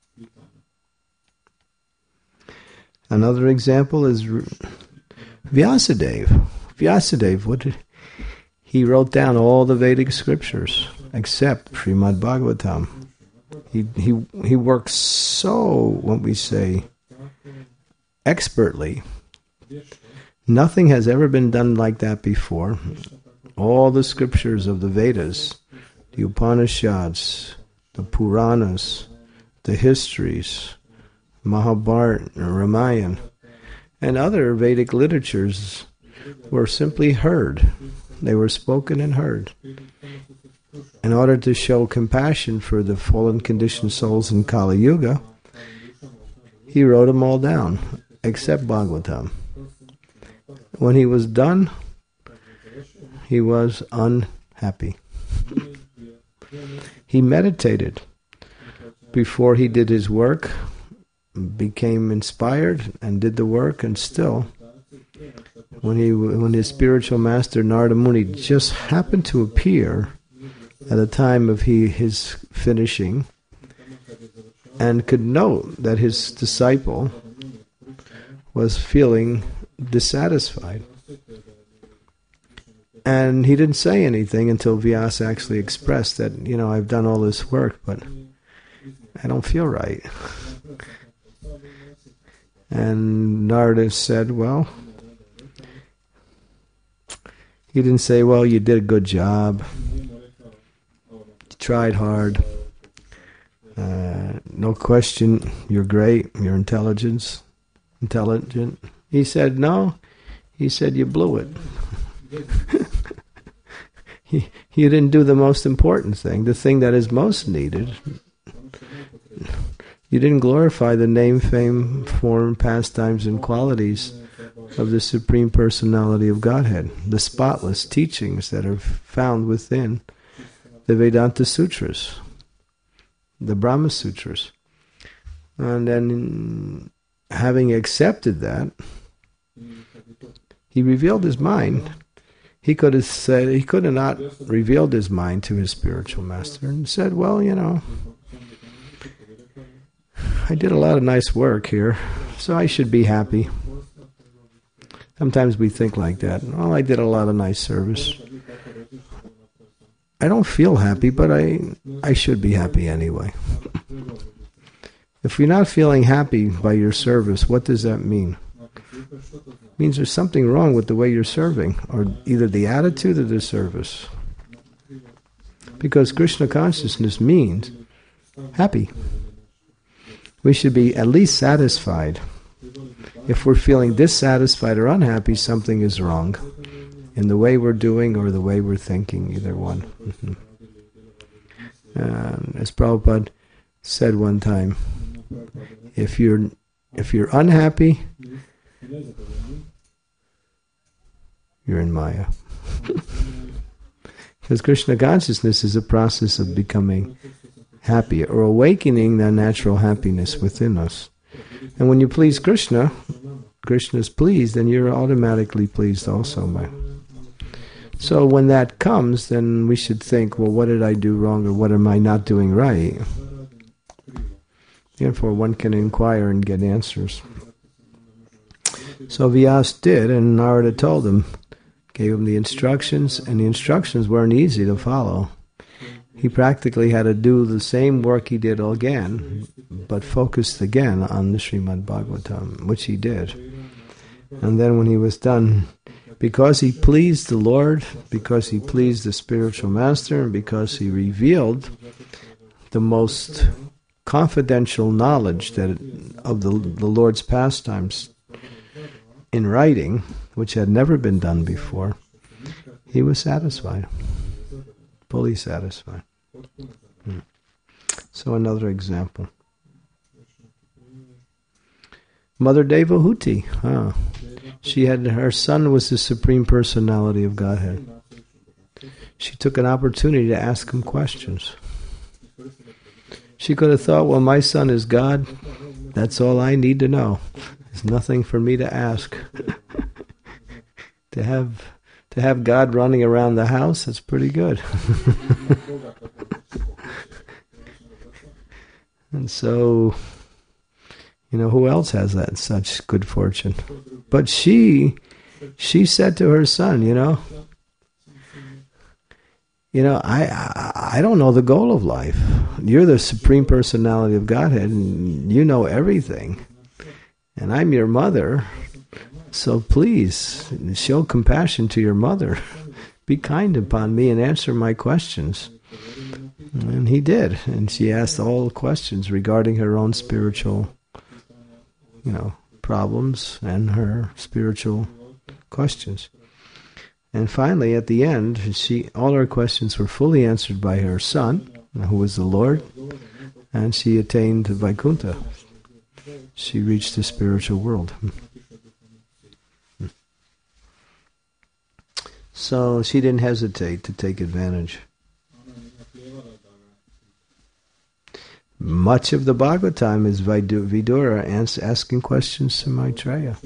Another example is Vyasadeva. Vyasadeva, he wrote down all the Vedic scriptures except Srimad Bhagavatam. He works so, what we say, expertly. Nothing has ever been done like that before. All the scriptures of the Vedas, the Upanishads, the Puranas, the histories, Mahabharata, Ramayana, and other Vedic literatures were simply heard. They were spoken and heard. In order to show compassion for the fallen conditioned souls in Kali Yuga, he wrote them all down, except Bhagavatam. When he was done, he was unhappy. He meditated before he did his work, became inspired and did the work, and still, when his spiritual master Narada Muni just happened to appear at the time of his finishing, and could note that his disciple was feeling dissatisfied. And he didn't say anything until Vyasa actually expressed that, I've done all this work, but I don't feel right. And Narada said, he didn't say, you did a good job. You tried hard. No question, you're great. You're intelligent. He said, no. He said, you blew it. You didn't do the most important thing, the thing that is most needed. You didn't glorify the name, fame, form, pastimes, and qualities of the Supreme Personality of Godhead, the spotless teachings that are found within the Vedanta Sutras, the Brahma Sutras. And then, having accepted that, he revealed his mind. He could have not revealed his mind to his spiritual master and said, I did a lot of nice work here, so I should be happy. Sometimes we think like that. I did a lot of nice service. I don't feel happy, but I should be happy anyway. If you're not feeling happy by your service, what does that mean? It means there's something wrong with the way you're serving, or either the attitude or the service. Because Krishna consciousness means happy. We should be at least satisfied. If we're feeling dissatisfied or unhappy, something is wrong in the way we're doing or the way we're thinking, either one. As Prabhupada said one time, if you're unhappy, you're in Maya. Because Krishna consciousness is a process of becoming happy or awakening that natural happiness within us. And when you please Krishna, Krishna is pleased, and you're automatically pleased also by. So when that comes, then we should think, well, what did I do wrong or what am I not doing right? Therefore, one can inquire and get answers. So Vyas did, and Narada told him, gave him the instructions, and the instructions weren't easy to follow. He practically had to do the same work he did again, but focused again on the Srimad Bhagavatam, which he did. And then when he was done, because he pleased the Lord, because he pleased the spiritual master, and because he revealed the most confidential knowledge that of the Lord's pastimes in writing, which had never been done before, he was satisfied, fully satisfied. So another example. Mother Devahuti, her son was the Supreme Personality of Godhead. She took an opportunity to ask him questions. She could have thought, well, my son is God. That's all I need to know. There's nothing for me to ask. To have God running around the house, that's pretty good. And so, who else has that such good fortune? But she said to her son, I don't know the goal of life. You're the Supreme Personality of Godhead, and you know everything. And I'm your mother, so please show compassion to your mother. Be kind upon me and answer my questions. And he did. And she asked all questions regarding her own spiritual, problems and her spiritual questions. And finally, at the end, all her questions were fully answered by her son, who was the Lord, and she attained Vaikuntha. She reached the spiritual world. So she didn't hesitate to take advantage. Much of the Bhagavatam is Vidura asking questions to Maitreya.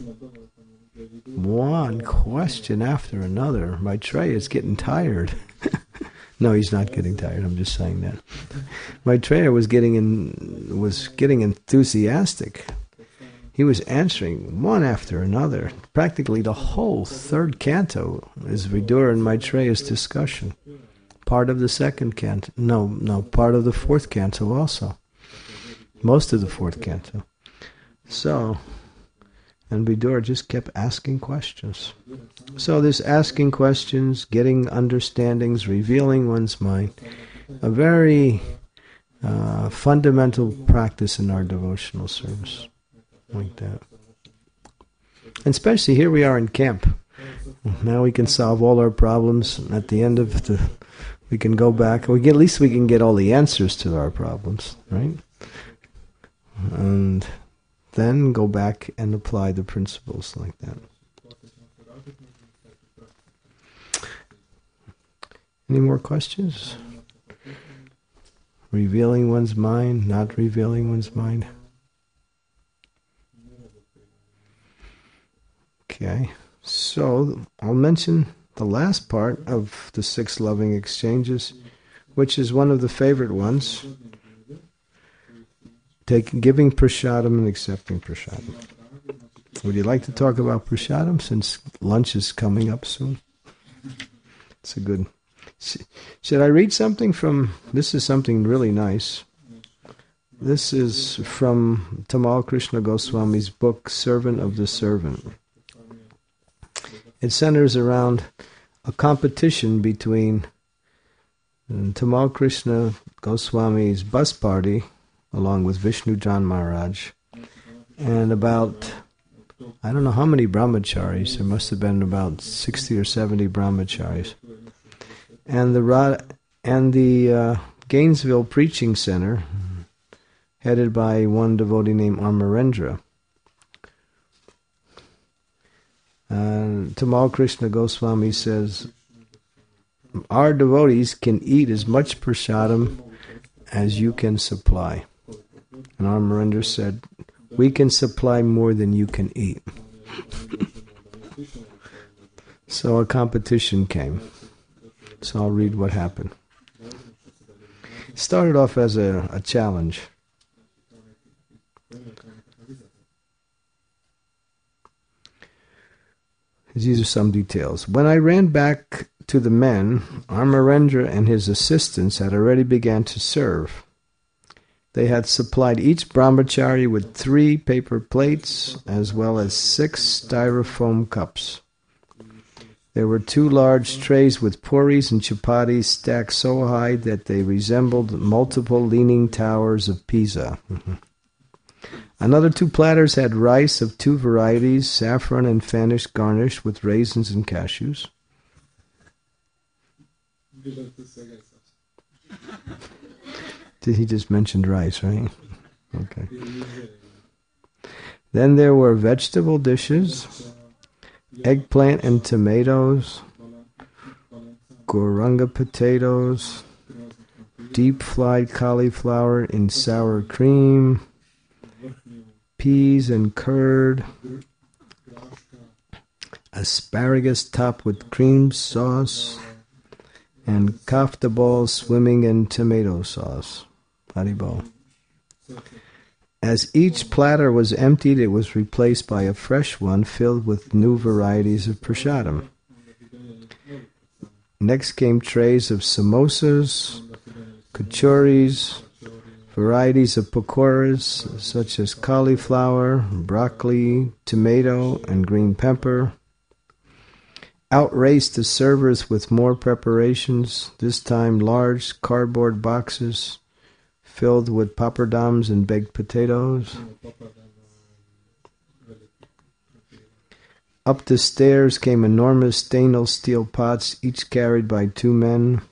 One question after another. Maitreya is getting tired. No, he's not getting tired. I'm just saying that. Maitreya was getting enthusiastic. He was answering one after another. Practically the whole third canto is Vidura and Maitreya's discussion. Part of the second canto. No, part of the fourth canto also. Most of the fourth canto. So, and Vidura just kept asking questions. So this asking questions, getting understandings, revealing one's mind, a very fundamental practice in our devotional service. Like that. And especially here we are in camp. Now we can solve all our problems. At the end of we can go back. At least we can get all the answers to our problems, right? And then go back and apply the principles like that. Any more questions? Revealing one's mind, not revealing one's mind. Okay, so I'll mention the last part of the 6 loving exchanges, which is one of the favorite ones. Giving prasadam and accepting prasadam. Would you like to talk about prasadam since lunch is coming up soon? It's a good... Should I read something from... This is something really nice. This is from Tamal Krishna Goswami's book, Servant of the Servant. It centers around a competition between Tamal Krishna Goswami's bus party, along with Vishnu Jan Maharaj, and about, I don't know how many brahmacharis, there must have been about 60 or 70 brahmacharis. And the Gainesville Preaching Center, headed by one devotee named Amarendra. Tamal Krishna Goswami says, our devotees can eat as much prasadam as you can supply. And Amarendra said, we can supply more than you can eat. So a competition came. So I'll read what happened. It started off as a challenge. These are some details. When I ran back to the men, Amarendra and his assistants had already begun to serve. They had supplied each brahmachari with 3 paper plates as well as 6 styrofoam cups. There were 2 large trays with puris and chapatis stacked so high that they resembled multiple leaning towers of Pisa. Another 2 platters had rice of 2 varieties, saffron and fanish garnished with raisins and cashews. He just mentioned rice, right? Okay. Then there were vegetable dishes, eggplant and tomatoes, goranga potatoes, deep-fried cauliflower in sour cream, peas and curd, asparagus topped with cream sauce, and kafta balls swimming in tomato sauce. Haribol. As each platter was emptied, it was replaced by a fresh one filled with new varieties of prasadam. Next came trays of samosas, kachoris, varieties of pakoras such as cauliflower, broccoli, tomato, and green pepper. Out raced the servers with more preparations, this time large cardboard boxes filled with papadums and baked potatoes. Up the stairs came enormous stainless steel pots, each carried by 2 men,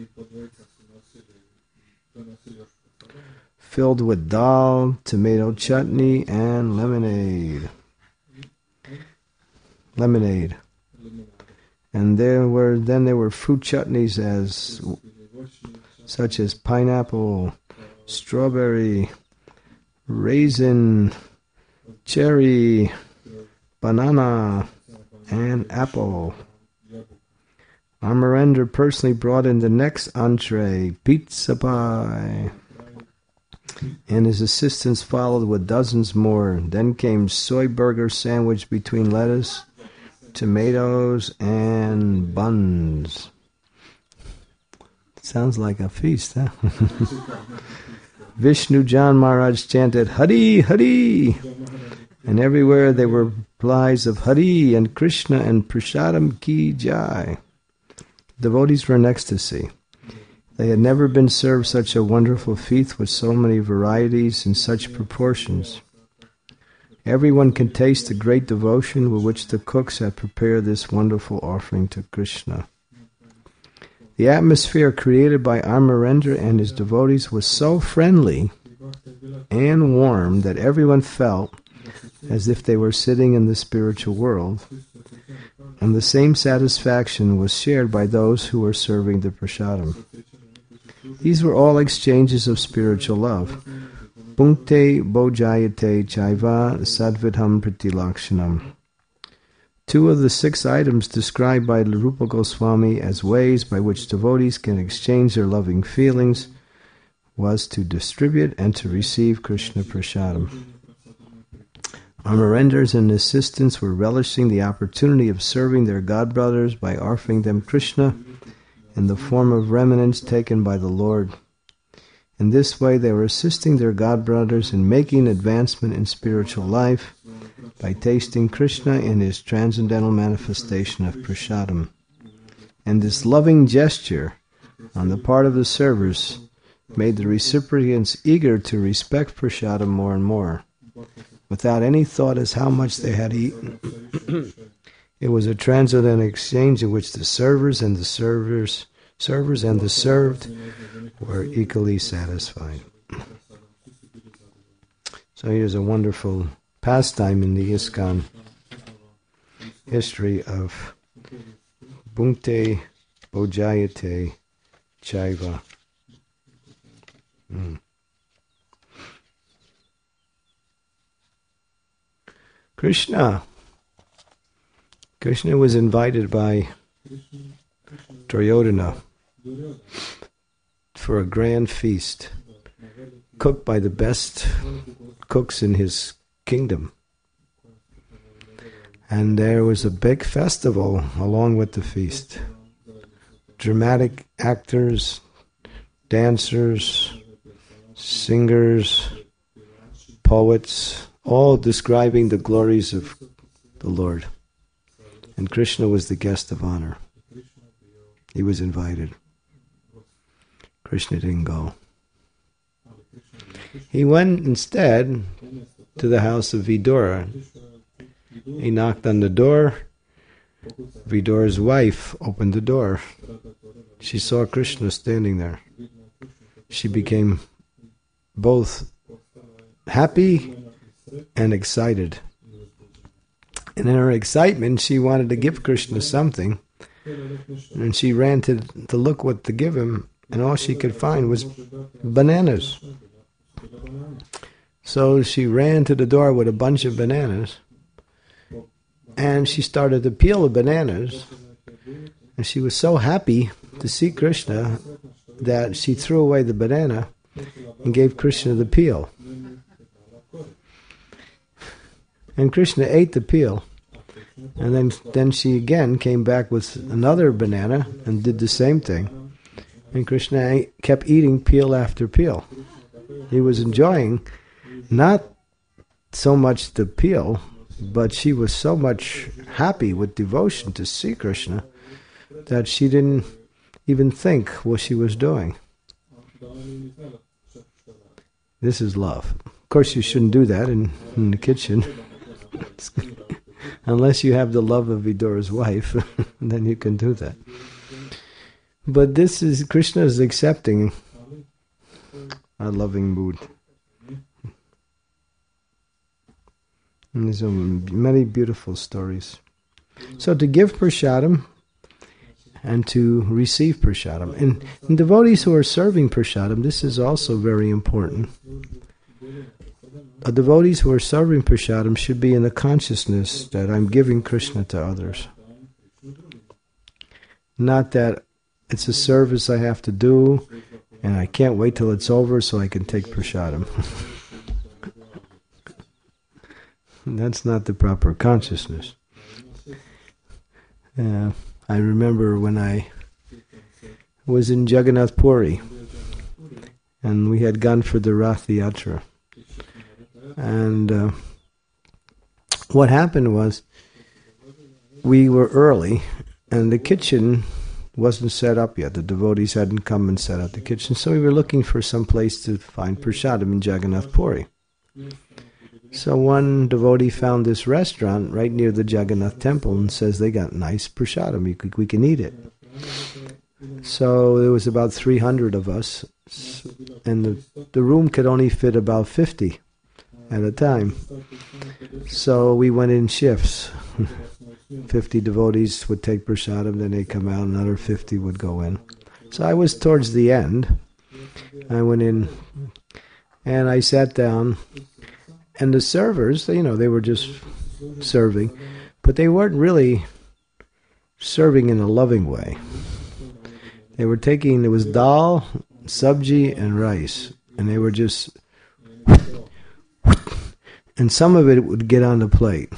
filled with dal, tomato chutney, and lemonade. And there were fruit chutneys such as pineapple, strawberry, raisin, cherry, banana, and apple. Amarendra personally brought in the next entree, pizza pie, and his assistants followed with dozens more. Then came soy burger sandwich between lettuce, tomatoes, and buns. Sounds like a feast, huh? Vishnu Jan Maharaj chanted, Hari, Hari! And everywhere there were replies of Hari and Krishna and Prasadam Ki Jai. Devotees were in ecstasy. They had never been served such a wonderful feast with so many varieties in such proportions. Everyone can taste the great devotion with which the cooks had prepared this wonderful offering to Krishna. The atmosphere created by Amarendra and his devotees was so friendly and warm that everyone felt as if they were sitting in the spiritual world, and the same satisfaction was shared by those who were serving the prasadam. These were all exchanges of spiritual love. Punkte bojayate chaiva sadvidham pratilakshanam. 2 of the 6 items described by Rupa Goswami as ways by which devotees can exchange their loving feelings was to distribute and to receive Krishna prasadam. Amarendras and assistants were relishing the opportunity of serving their godbrothers by offering them Krishna in the form of remnants taken by the Lord. In this way, they were assisting their godbrothers in making advancement in spiritual life by tasting Krishna in his transcendental manifestation of prasadam. And this loving gesture on the part of the servers made the recipients eager to respect prasadam more and more, without any thought as how much they had eaten. It was a transcendental exchange in which the servers and the served were equally satisfied. So here's a wonderful pastime in the ISKCON history of Bhunkte Bojayate Chaiva. Krishna was invited by Duryodhana, Duryodhana, for a grand feast, cooked by the best cooks in his kingdom. And there was a big festival along with the feast. Dramatic actors, dancers, singers, poets, all describing the glories of the Lord. And Krishna was the guest of honor. He was invited. Krishna didn't go. He went instead to the house of Vidura. He knocked on the door. Vidura's wife opened the door. She saw Krishna standing there. She became both happy and excited. And in her excitement, she wanted to give Krishna something. And she ran to look what to give him, and all she could find was bananas. So she ran to the door with a bunch of bananas, and she started to peel the bananas. And she was so happy to see Krishna that she threw away the banana and gave Krishna the peel. And Krishna ate the peel. And then she again came back with another banana and did the same thing. And Krishna kept eating peel after peel. He was enjoying not so much the peel, but she was so much happy with devotion to see Krishna that she didn't even think what she was doing. This is love. Of course, you shouldn't do that in the kitchen. Unless you have the love of Vidura's wife, then you can do that. But this is, Krishna is accepting a loving mood. And there's many beautiful stories. So to give prasadam and to receive prasadam. And devotees who are serving prasadam, this is also very important. Devotees who are serving prasadam should be in the consciousness that I'm giving Krishna to others. Not that it's a service I have to do and I can't wait till it's over so I can take prasadam. That's not the proper consciousness. I remember when I was in Jagannath Puri and we had gone for the Rath Yatra. And what happened was we were early and the kitchen wasn't set up yet. The devotees hadn't come and set up the kitchen. So we were looking for some place to find prasadam in Jagannath Puri. So one devotee found this restaurant right near the Jagannath temple and says they got nice prasadam. We can eat it. So there was about 300 of us. And the room could only fit about 50 at a time. So we went in shifts. 50 devotees would take prasadam, then they'd come out, another 50 would go in. So I was towards the end. I went in and I sat down, and the servers, they were just serving, but they weren't really serving in a loving way. They were taking, it was dal, sabji, and rice, and they were just, and some of it would get on the plate.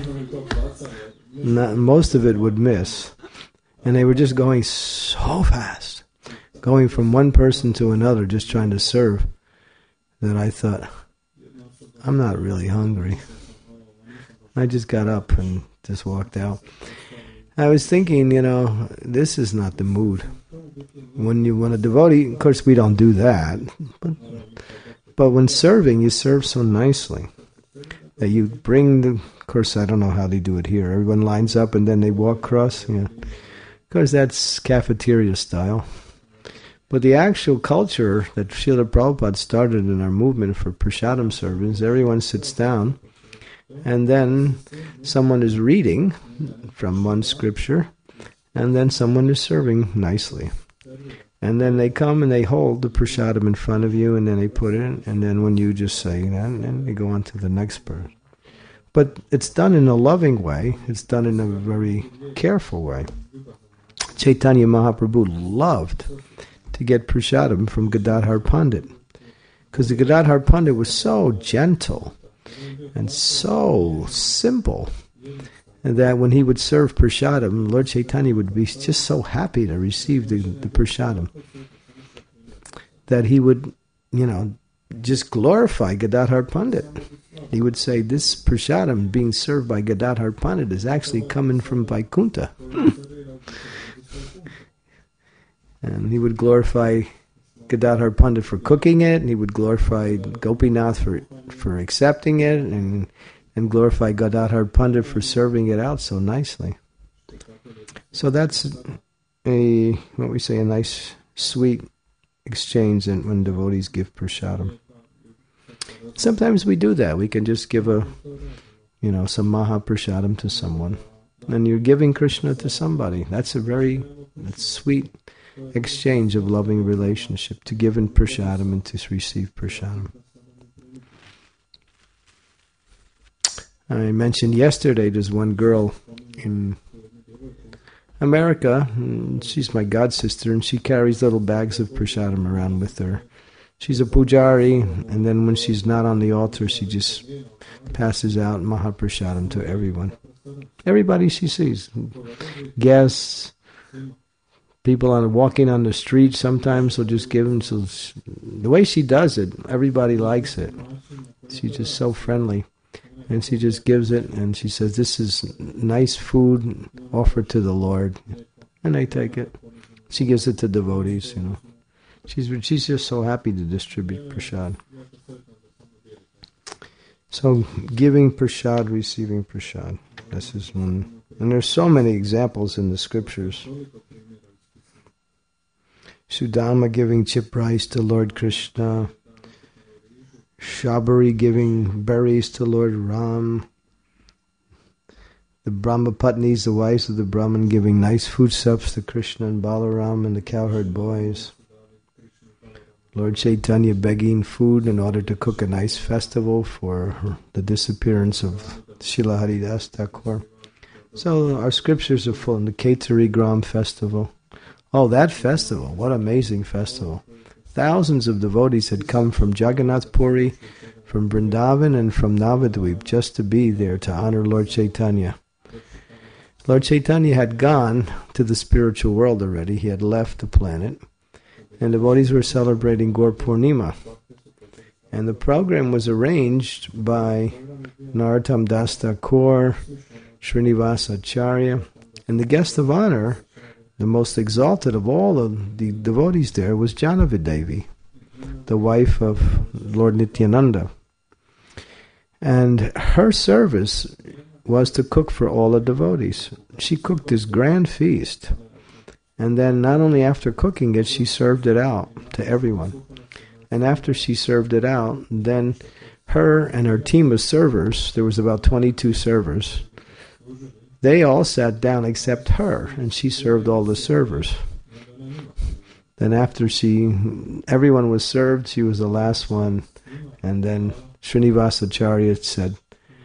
Most of it would miss. And they were just going so fast, going from one person to another, just trying to serve, that I thought, I'm not really hungry. I just got up and just walked out. I was thinking, this is not the mood. When you want a devotee, of course we don't do that, but when serving, you serve so nicely that you bring the, of course I don't know how they do it here. Everyone lines up and then they walk across. Of course that's cafeteria style. But the actual culture that Srila Prabhupada started in our movement for prasadam servings, everyone sits down and then someone is reading from one scripture and then someone is serving nicely. And then they come and they hold the prasadam in front of you and then they put it in, and then when you just say that, and then they go on to the next person. But it's done in a loving way. It's done in a very careful way. Chaitanya Mahaprabhu loved to get prasadam from Gadadhar Pandit, because the Gadadhar Pandit was so gentle and so simple, and that when he would serve prasadam, Lord Chaitanya would be just so happy to receive the prasadam, that he would, just glorify Gadadhar Pandit. He would say, this prasadam being served by Gadadhar Pandit is actually coming from Vaikuntha. And he would glorify Gadadhar Pandit for cooking it, and he would glorify Gopinath for accepting it, and glorify Gadadhar Pandit for serving it out so nicely. So that's a nice, sweet exchange when devotees give prasadam. Sometimes we do that. We can just give some Mahaprasadam to someone, and you're giving Krishna to somebody. That's sweet exchange of loving relationship, to give in prasadam and to receive prasadam. I mentioned yesterday there's one girl in America, she's my god sister, and she carries little bags of prasadam around with her. She's a pujari, and then when she's not on the altar, she just passes out Mahaprasadam to everyone. Everybody she sees. Guests, people walking on the street sometimes will just give them. So the way she does it, everybody likes it. She's just so friendly. And she just gives it, and she says, this is nice food offered to the Lord. And they take it. She gives it to devotees, She's just so happy to distribute prasad. So giving prasad, receiving prasad. This is one. And there's so many examples in the scriptures. Sudama giving chip rice to Lord Krishna. Shabari giving berries to Lord Ram. The Brahmapatnis, the wives of the Brahman, giving nice foodstuffs to Krishna and Balaram and the cowherd boys. Lord Chaitanya begging food in order to cook a nice festival for the disappearance of Srila Haridas Thakur. So our scriptures are full. In the Ketari Gram festival. Oh, that festival, what an amazing festival. Thousands of devotees had come from Jagannath Puri, from Vrindavan, and from Navadvip just to be there to honor Lord Chaitanya. Lord Chaitanya had gone to the spiritual world already. He had left the planet. And devotees were celebrating Gaur Purnima. And the program was arranged by Narottam Das Thakur, Srinivasa Acharya, and the guest of honor, the most exalted of all of the devotees there, was Janavi Devi, the wife of Lord Nityananda. And her service was to cook for all the devotees. She cooked this grand feast. And then not only after cooking it, she served it out to everyone. And after she served it out, then her and her team of servers, there was about 22 servers, they all sat down except her, and she served all the servers. Then after everyone was served, she was the last one. And then Srinivasa Acharya said,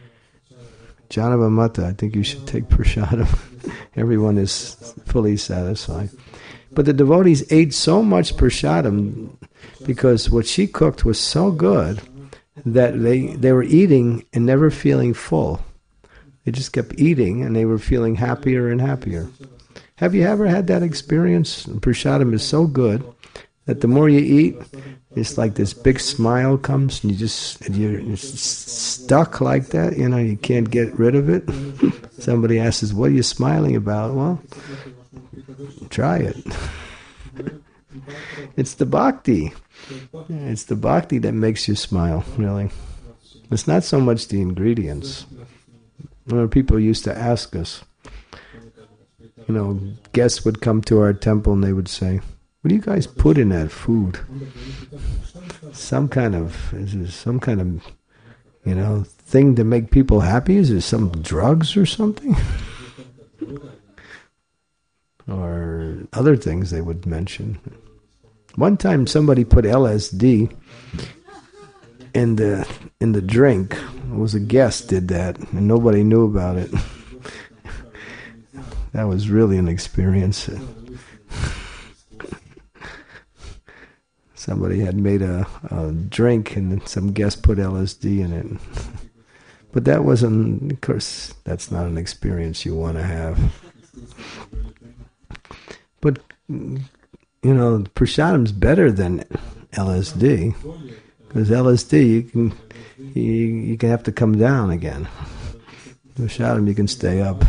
Janava Mata, I think you should take prasadam. Everyone is fully satisfied. But the devotees ate so much prasadam because what she cooked was so good that they were eating and never feeling full. They just kept eating and they were feeling happier and happier. Have you ever had that experience? Prasadam is so good that the more you eat, it's like this big smile comes and you're stuck like that, you can't get rid of it. Somebody asks, what are you smiling about? Well, try it. It's the bhakti. It's the bhakti that makes you smile, really. It's not so much the ingredients. People used to ask us, guests would come to our temple and they would say, what do you guys put in that food? Some kind of thing to make people happy? Is it some drugs or something? Or other things they would mention. One time somebody put LSD in the drink. It was a guest did that, and nobody knew about it. That was really an experience. Somebody had made a drink and some guest put LSD in it. But that wasn't, of course, that's not an experience you want to have. But, prasadam's better than LSD. Because LSD, you can have to come down again. Prasadam, you can stay up.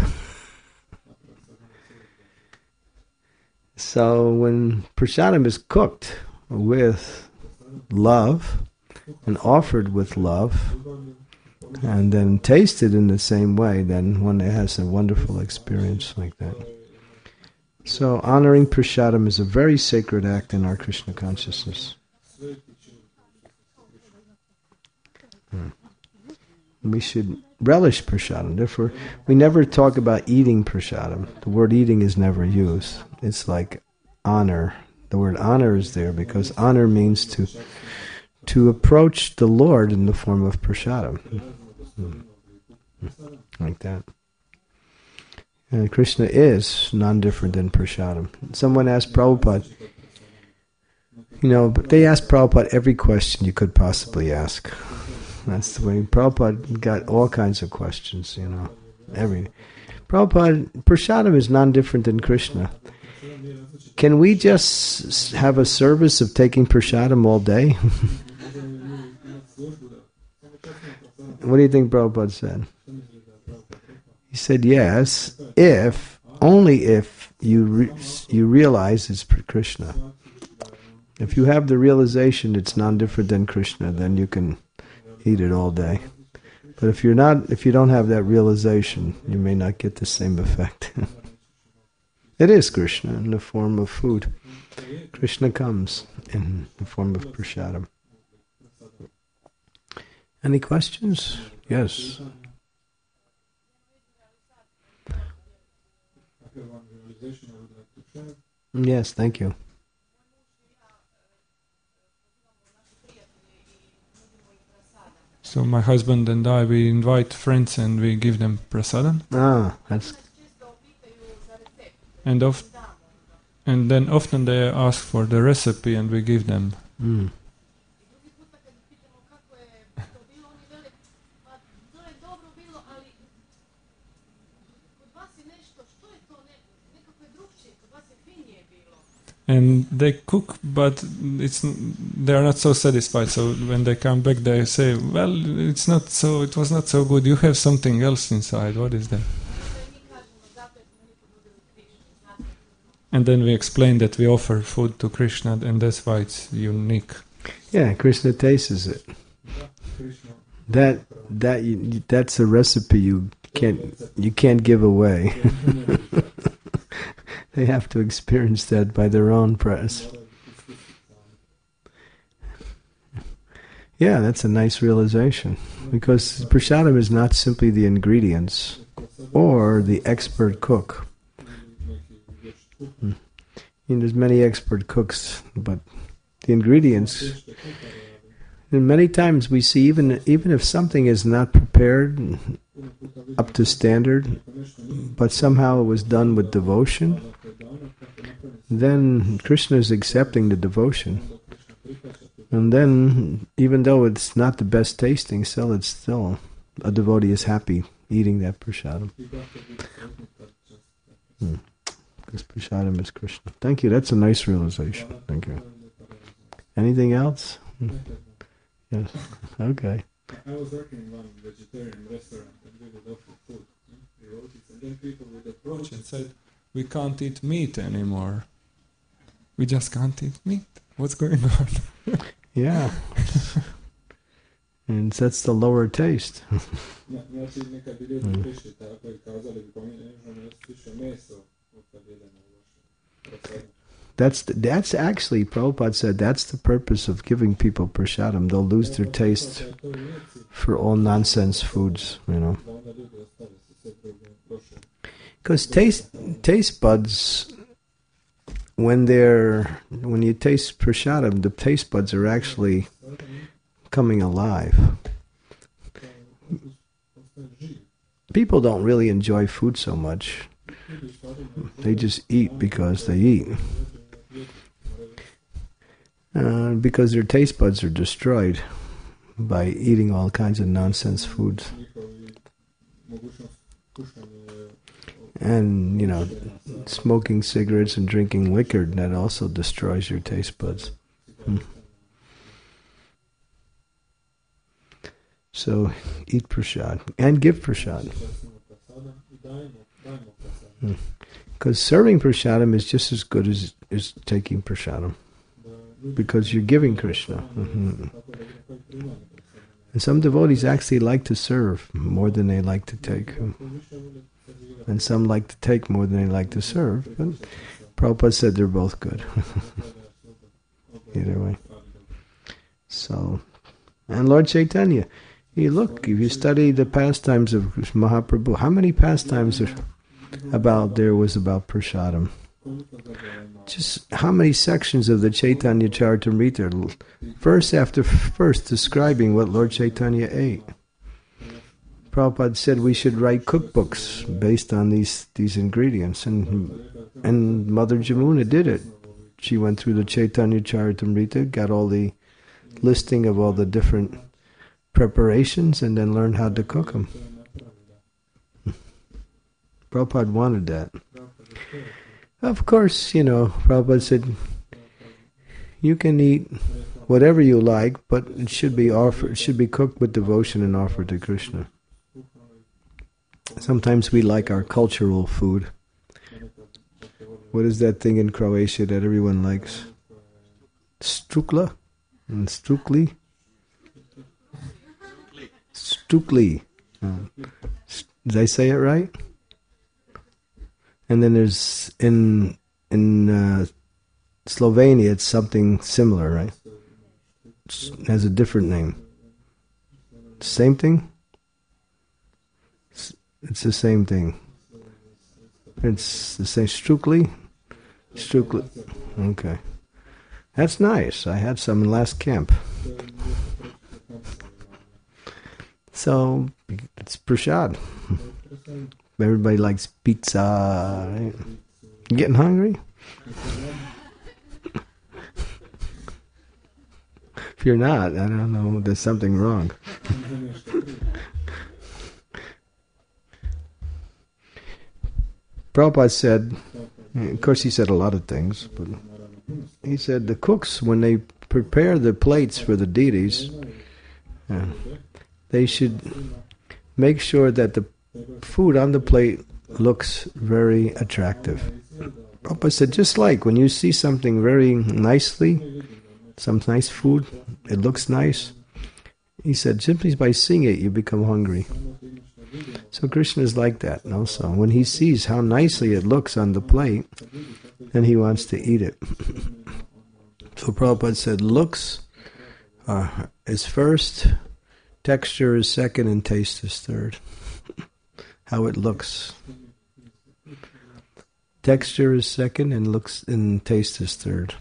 So when prasadam is cooked with love and offered with love and then tasted in the same way, then one has a wonderful experience like that. So honoring prasadam is a very sacred act in our Krishna consciousness. We should relish prasadam. Therefore, we never talk about eating prasadam. The word eating is never used. It's like honor. The word honor is there because honor means to approach the Lord in the form of prasadam. Like that. And Krishna is non-different than prasadam. Someone asked Prabhupada, but they asked Prabhupada every question you could possibly ask. That's the way Prabhupada got all kinds of questions, Prabhupada, prasadam is non-different than Krishna. Can we just have a service of taking prasadam all day? What do you think Prabhupada said? He said, yes, only if you realize it's Krishna. If you have the realization it's non-different than Krishna, then you can eat it all day. But if you don't have that realization, you may not get the same effect. It is Krishna in the form of food. Krishna comes in the form of prasadam. Any questions? Yes. Yes, thank you. So my husband and I, we invite friends and we give them prasadam. That's. And then often they ask for the recipe and we give them. And they cook, but they are not so satisfied. So when they come back, they say, "Well, it was not so good. You have something else inside. What is that?" And then we explain that we offer food to Krishna, and that's why it's unique. Yeah, Krishna tastes it. That's a recipe you can't give away. They have to experience that by their own press. Yeah, that's a nice realization. Because prasadam is not simply the ingredients or the expert cook. There's many expert cooks, but the ingredients. And many times we see even if something is not prepared up to standard, but somehow it was done with devotion, then Krishna is accepting the devotion. And then, even though it's not the best tasting, it's still a devotee is happy eating that prasadam. Because prasadam is Krishna. Thank you. That's a nice realization. Thank you. Anything else? Yes. Okay. I was working in one vegetarian restaurant and we would offer food. And then people would approach and said, "We can't eat meat anymore. We just can't eat meat. What's going on?" Yeah. And that's the lower taste. That's actually, Prabhupada said, that's the purpose of giving people prasadam. They'll lose their taste for all nonsense foods, Because taste buds, when you taste prasadam, the taste buds are actually coming alive. People don't really enjoy food so much. They just eat because they eat. Because their taste buds are destroyed by eating all kinds of nonsense foods. And, smoking cigarettes and drinking liquor, that also destroys your taste buds. So, eat prasad and give prasad. Because serving prasadam is just as good as taking prasadam. Because you're giving Krishna. And some devotees actually like to serve more than they like to take. And some like to take more than they like to serve. But Prabhupada said they're both good. Either way. So, and Lord Chaitanya, if you study the pastimes of Mahaprabhu, how many pastimes about prasadam? Just how many sections of the Chaitanya Charitamrita, verse after verse, describing what Lord Chaitanya ate. Prabhupada said we should write cookbooks based on these ingredients, and Mother Jamuna did it. She went through the Chaitanya Charitamrita, got all the listing of all the different preparations, and then learned how to cook them. Prabhupada wanted that. Of course, Prabhupada said, you can eat whatever you like, but it should be cooked with devotion and offered to Krishna. Sometimes we like our cultural food. What is that thing in Croatia that everyone likes? Strukla? And Strukli? Stukli. Did I say it right? And then there's in Slovenia, it's something similar, right? It has a different name. Same thing? It's the same thing. It's the same. Strukli? Strukli. Okay. That's nice. I had some in last camp. So, it's prasad. Everybody likes pizza. Right? You getting hungry? If you're not, I don't know, there's something wrong. Prabhupada said, of course he said a lot of things, but he said the cooks, when they prepare the plates for the deities, they should make sure that the food on the plate looks very attractive. Prabhupada said, just like when you see something very nicely, some nice food, it looks nice. He said, simply by seeing it, you become hungry. So Krishna is like that also. When he sees how nicely it looks on the plate, then he wants to eat it. So Prabhupada said, looks is first, texture is second, and taste is third. How it looks. Texture is second, and looks and taste is third.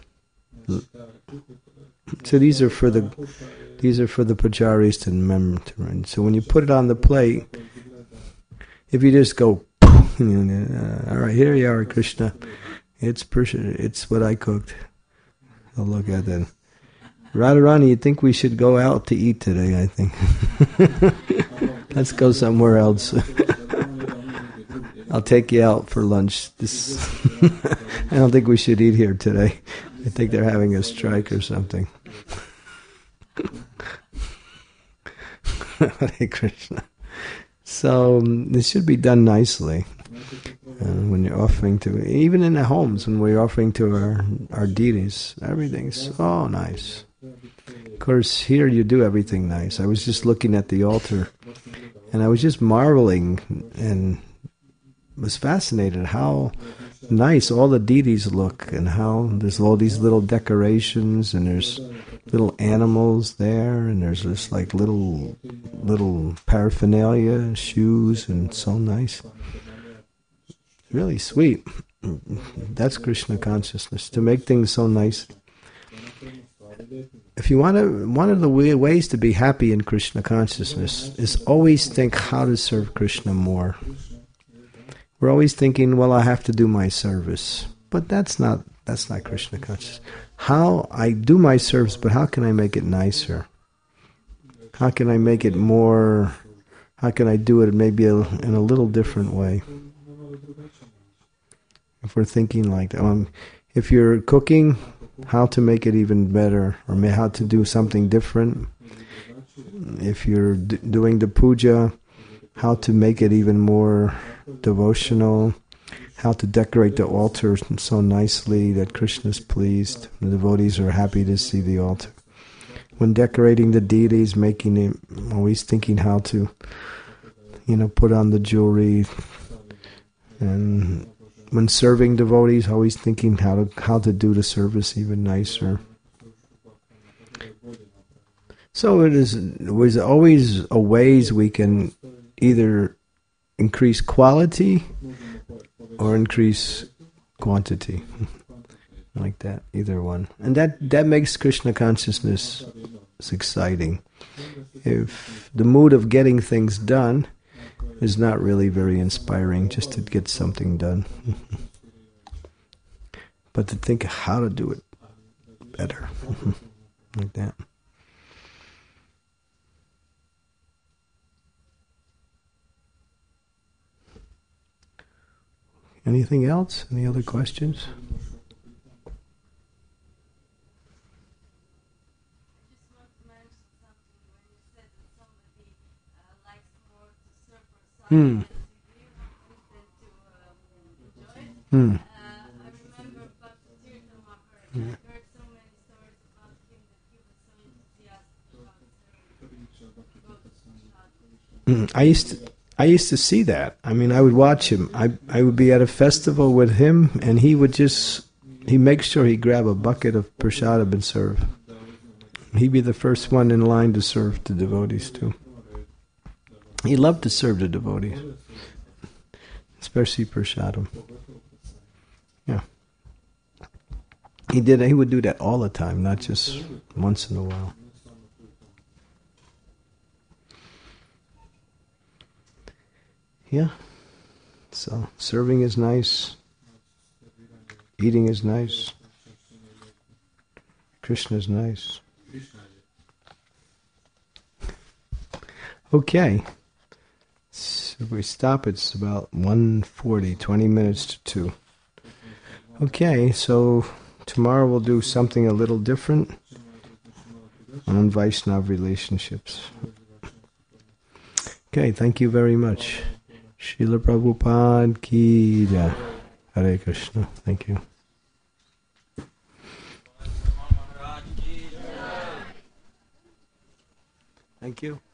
So these are for the pujaris to remember. So when you put it on the plate, if you just go, all right, here you are, Krishna. It's what I cooked. I'll look at that. Radharani, you think we should go out to eat today? I think. Let's go somewhere else. I'll take you out for lunch. I don't think we should eat here today. I think they're having a strike or something. Hare Krishna. So this should be done nicely when you're offering to, even in the homes when we're offering to our deities. Everything's so nice. Of course, here you do everything nice. I was just looking at the altar, and I was just marveling and was fascinated how nice all the deities look, and how there's all these little decorations, and there's little animals there, and there's this like little paraphernalia, shoes, and so nice. Really sweet. That's Krishna consciousness, to make things so nice. If you want to, one of the ways to be happy in Krishna consciousness is always think how to serve Krishna more. We're always thinking, well, I have to do my service. But that's not Krishna consciousness. How I do my service, but how can I make it nicer? How can I make it more, how can I do it maybe in a little different way? If we're thinking like that. If you're cooking, how to make it even better, or how to do something different. If you're doing the puja, how to make it even more devotional, how to decorate the altar so nicely that Krishna is pleased. The devotees are happy to see the altar. When decorating the deities, making it, always thinking how to, put on the jewelry. And when serving devotees, always thinking how to do the service even nicer. So it was always a ways we can either increase quality or increase quantity, like that, either one. And that makes Krishna consciousness exciting. If the mood of getting things done is not really very inspiring, just to get something done, but to think how to do it better, like that. Anything else? Any other questions? Hmm. Hmm. I remember Bhakti Tirtha Maharaj. I heard so many stories about him that he was so enthusiastic about serving. I used to see that. I mean, I would watch him. I would be at a festival with him, and he makes sure he grab a bucket of prasadam and serve. He'd be the first one in line to serve the devotees too. He loved to serve the devotees, especially prasadam. Yeah, he did. He would do that all the time, not just once in a while. Yeah, so serving is nice, eating is nice, Krishna is nice. Okay, so if we stop, it's about 1:40, 20 minutes to 2. Okay, so tomorrow we'll do something a little different on Vaishnava relationships. Okay, thank you very much. Srila Prabhupada ki jai. Hare Krishna. Thank you. Thank you.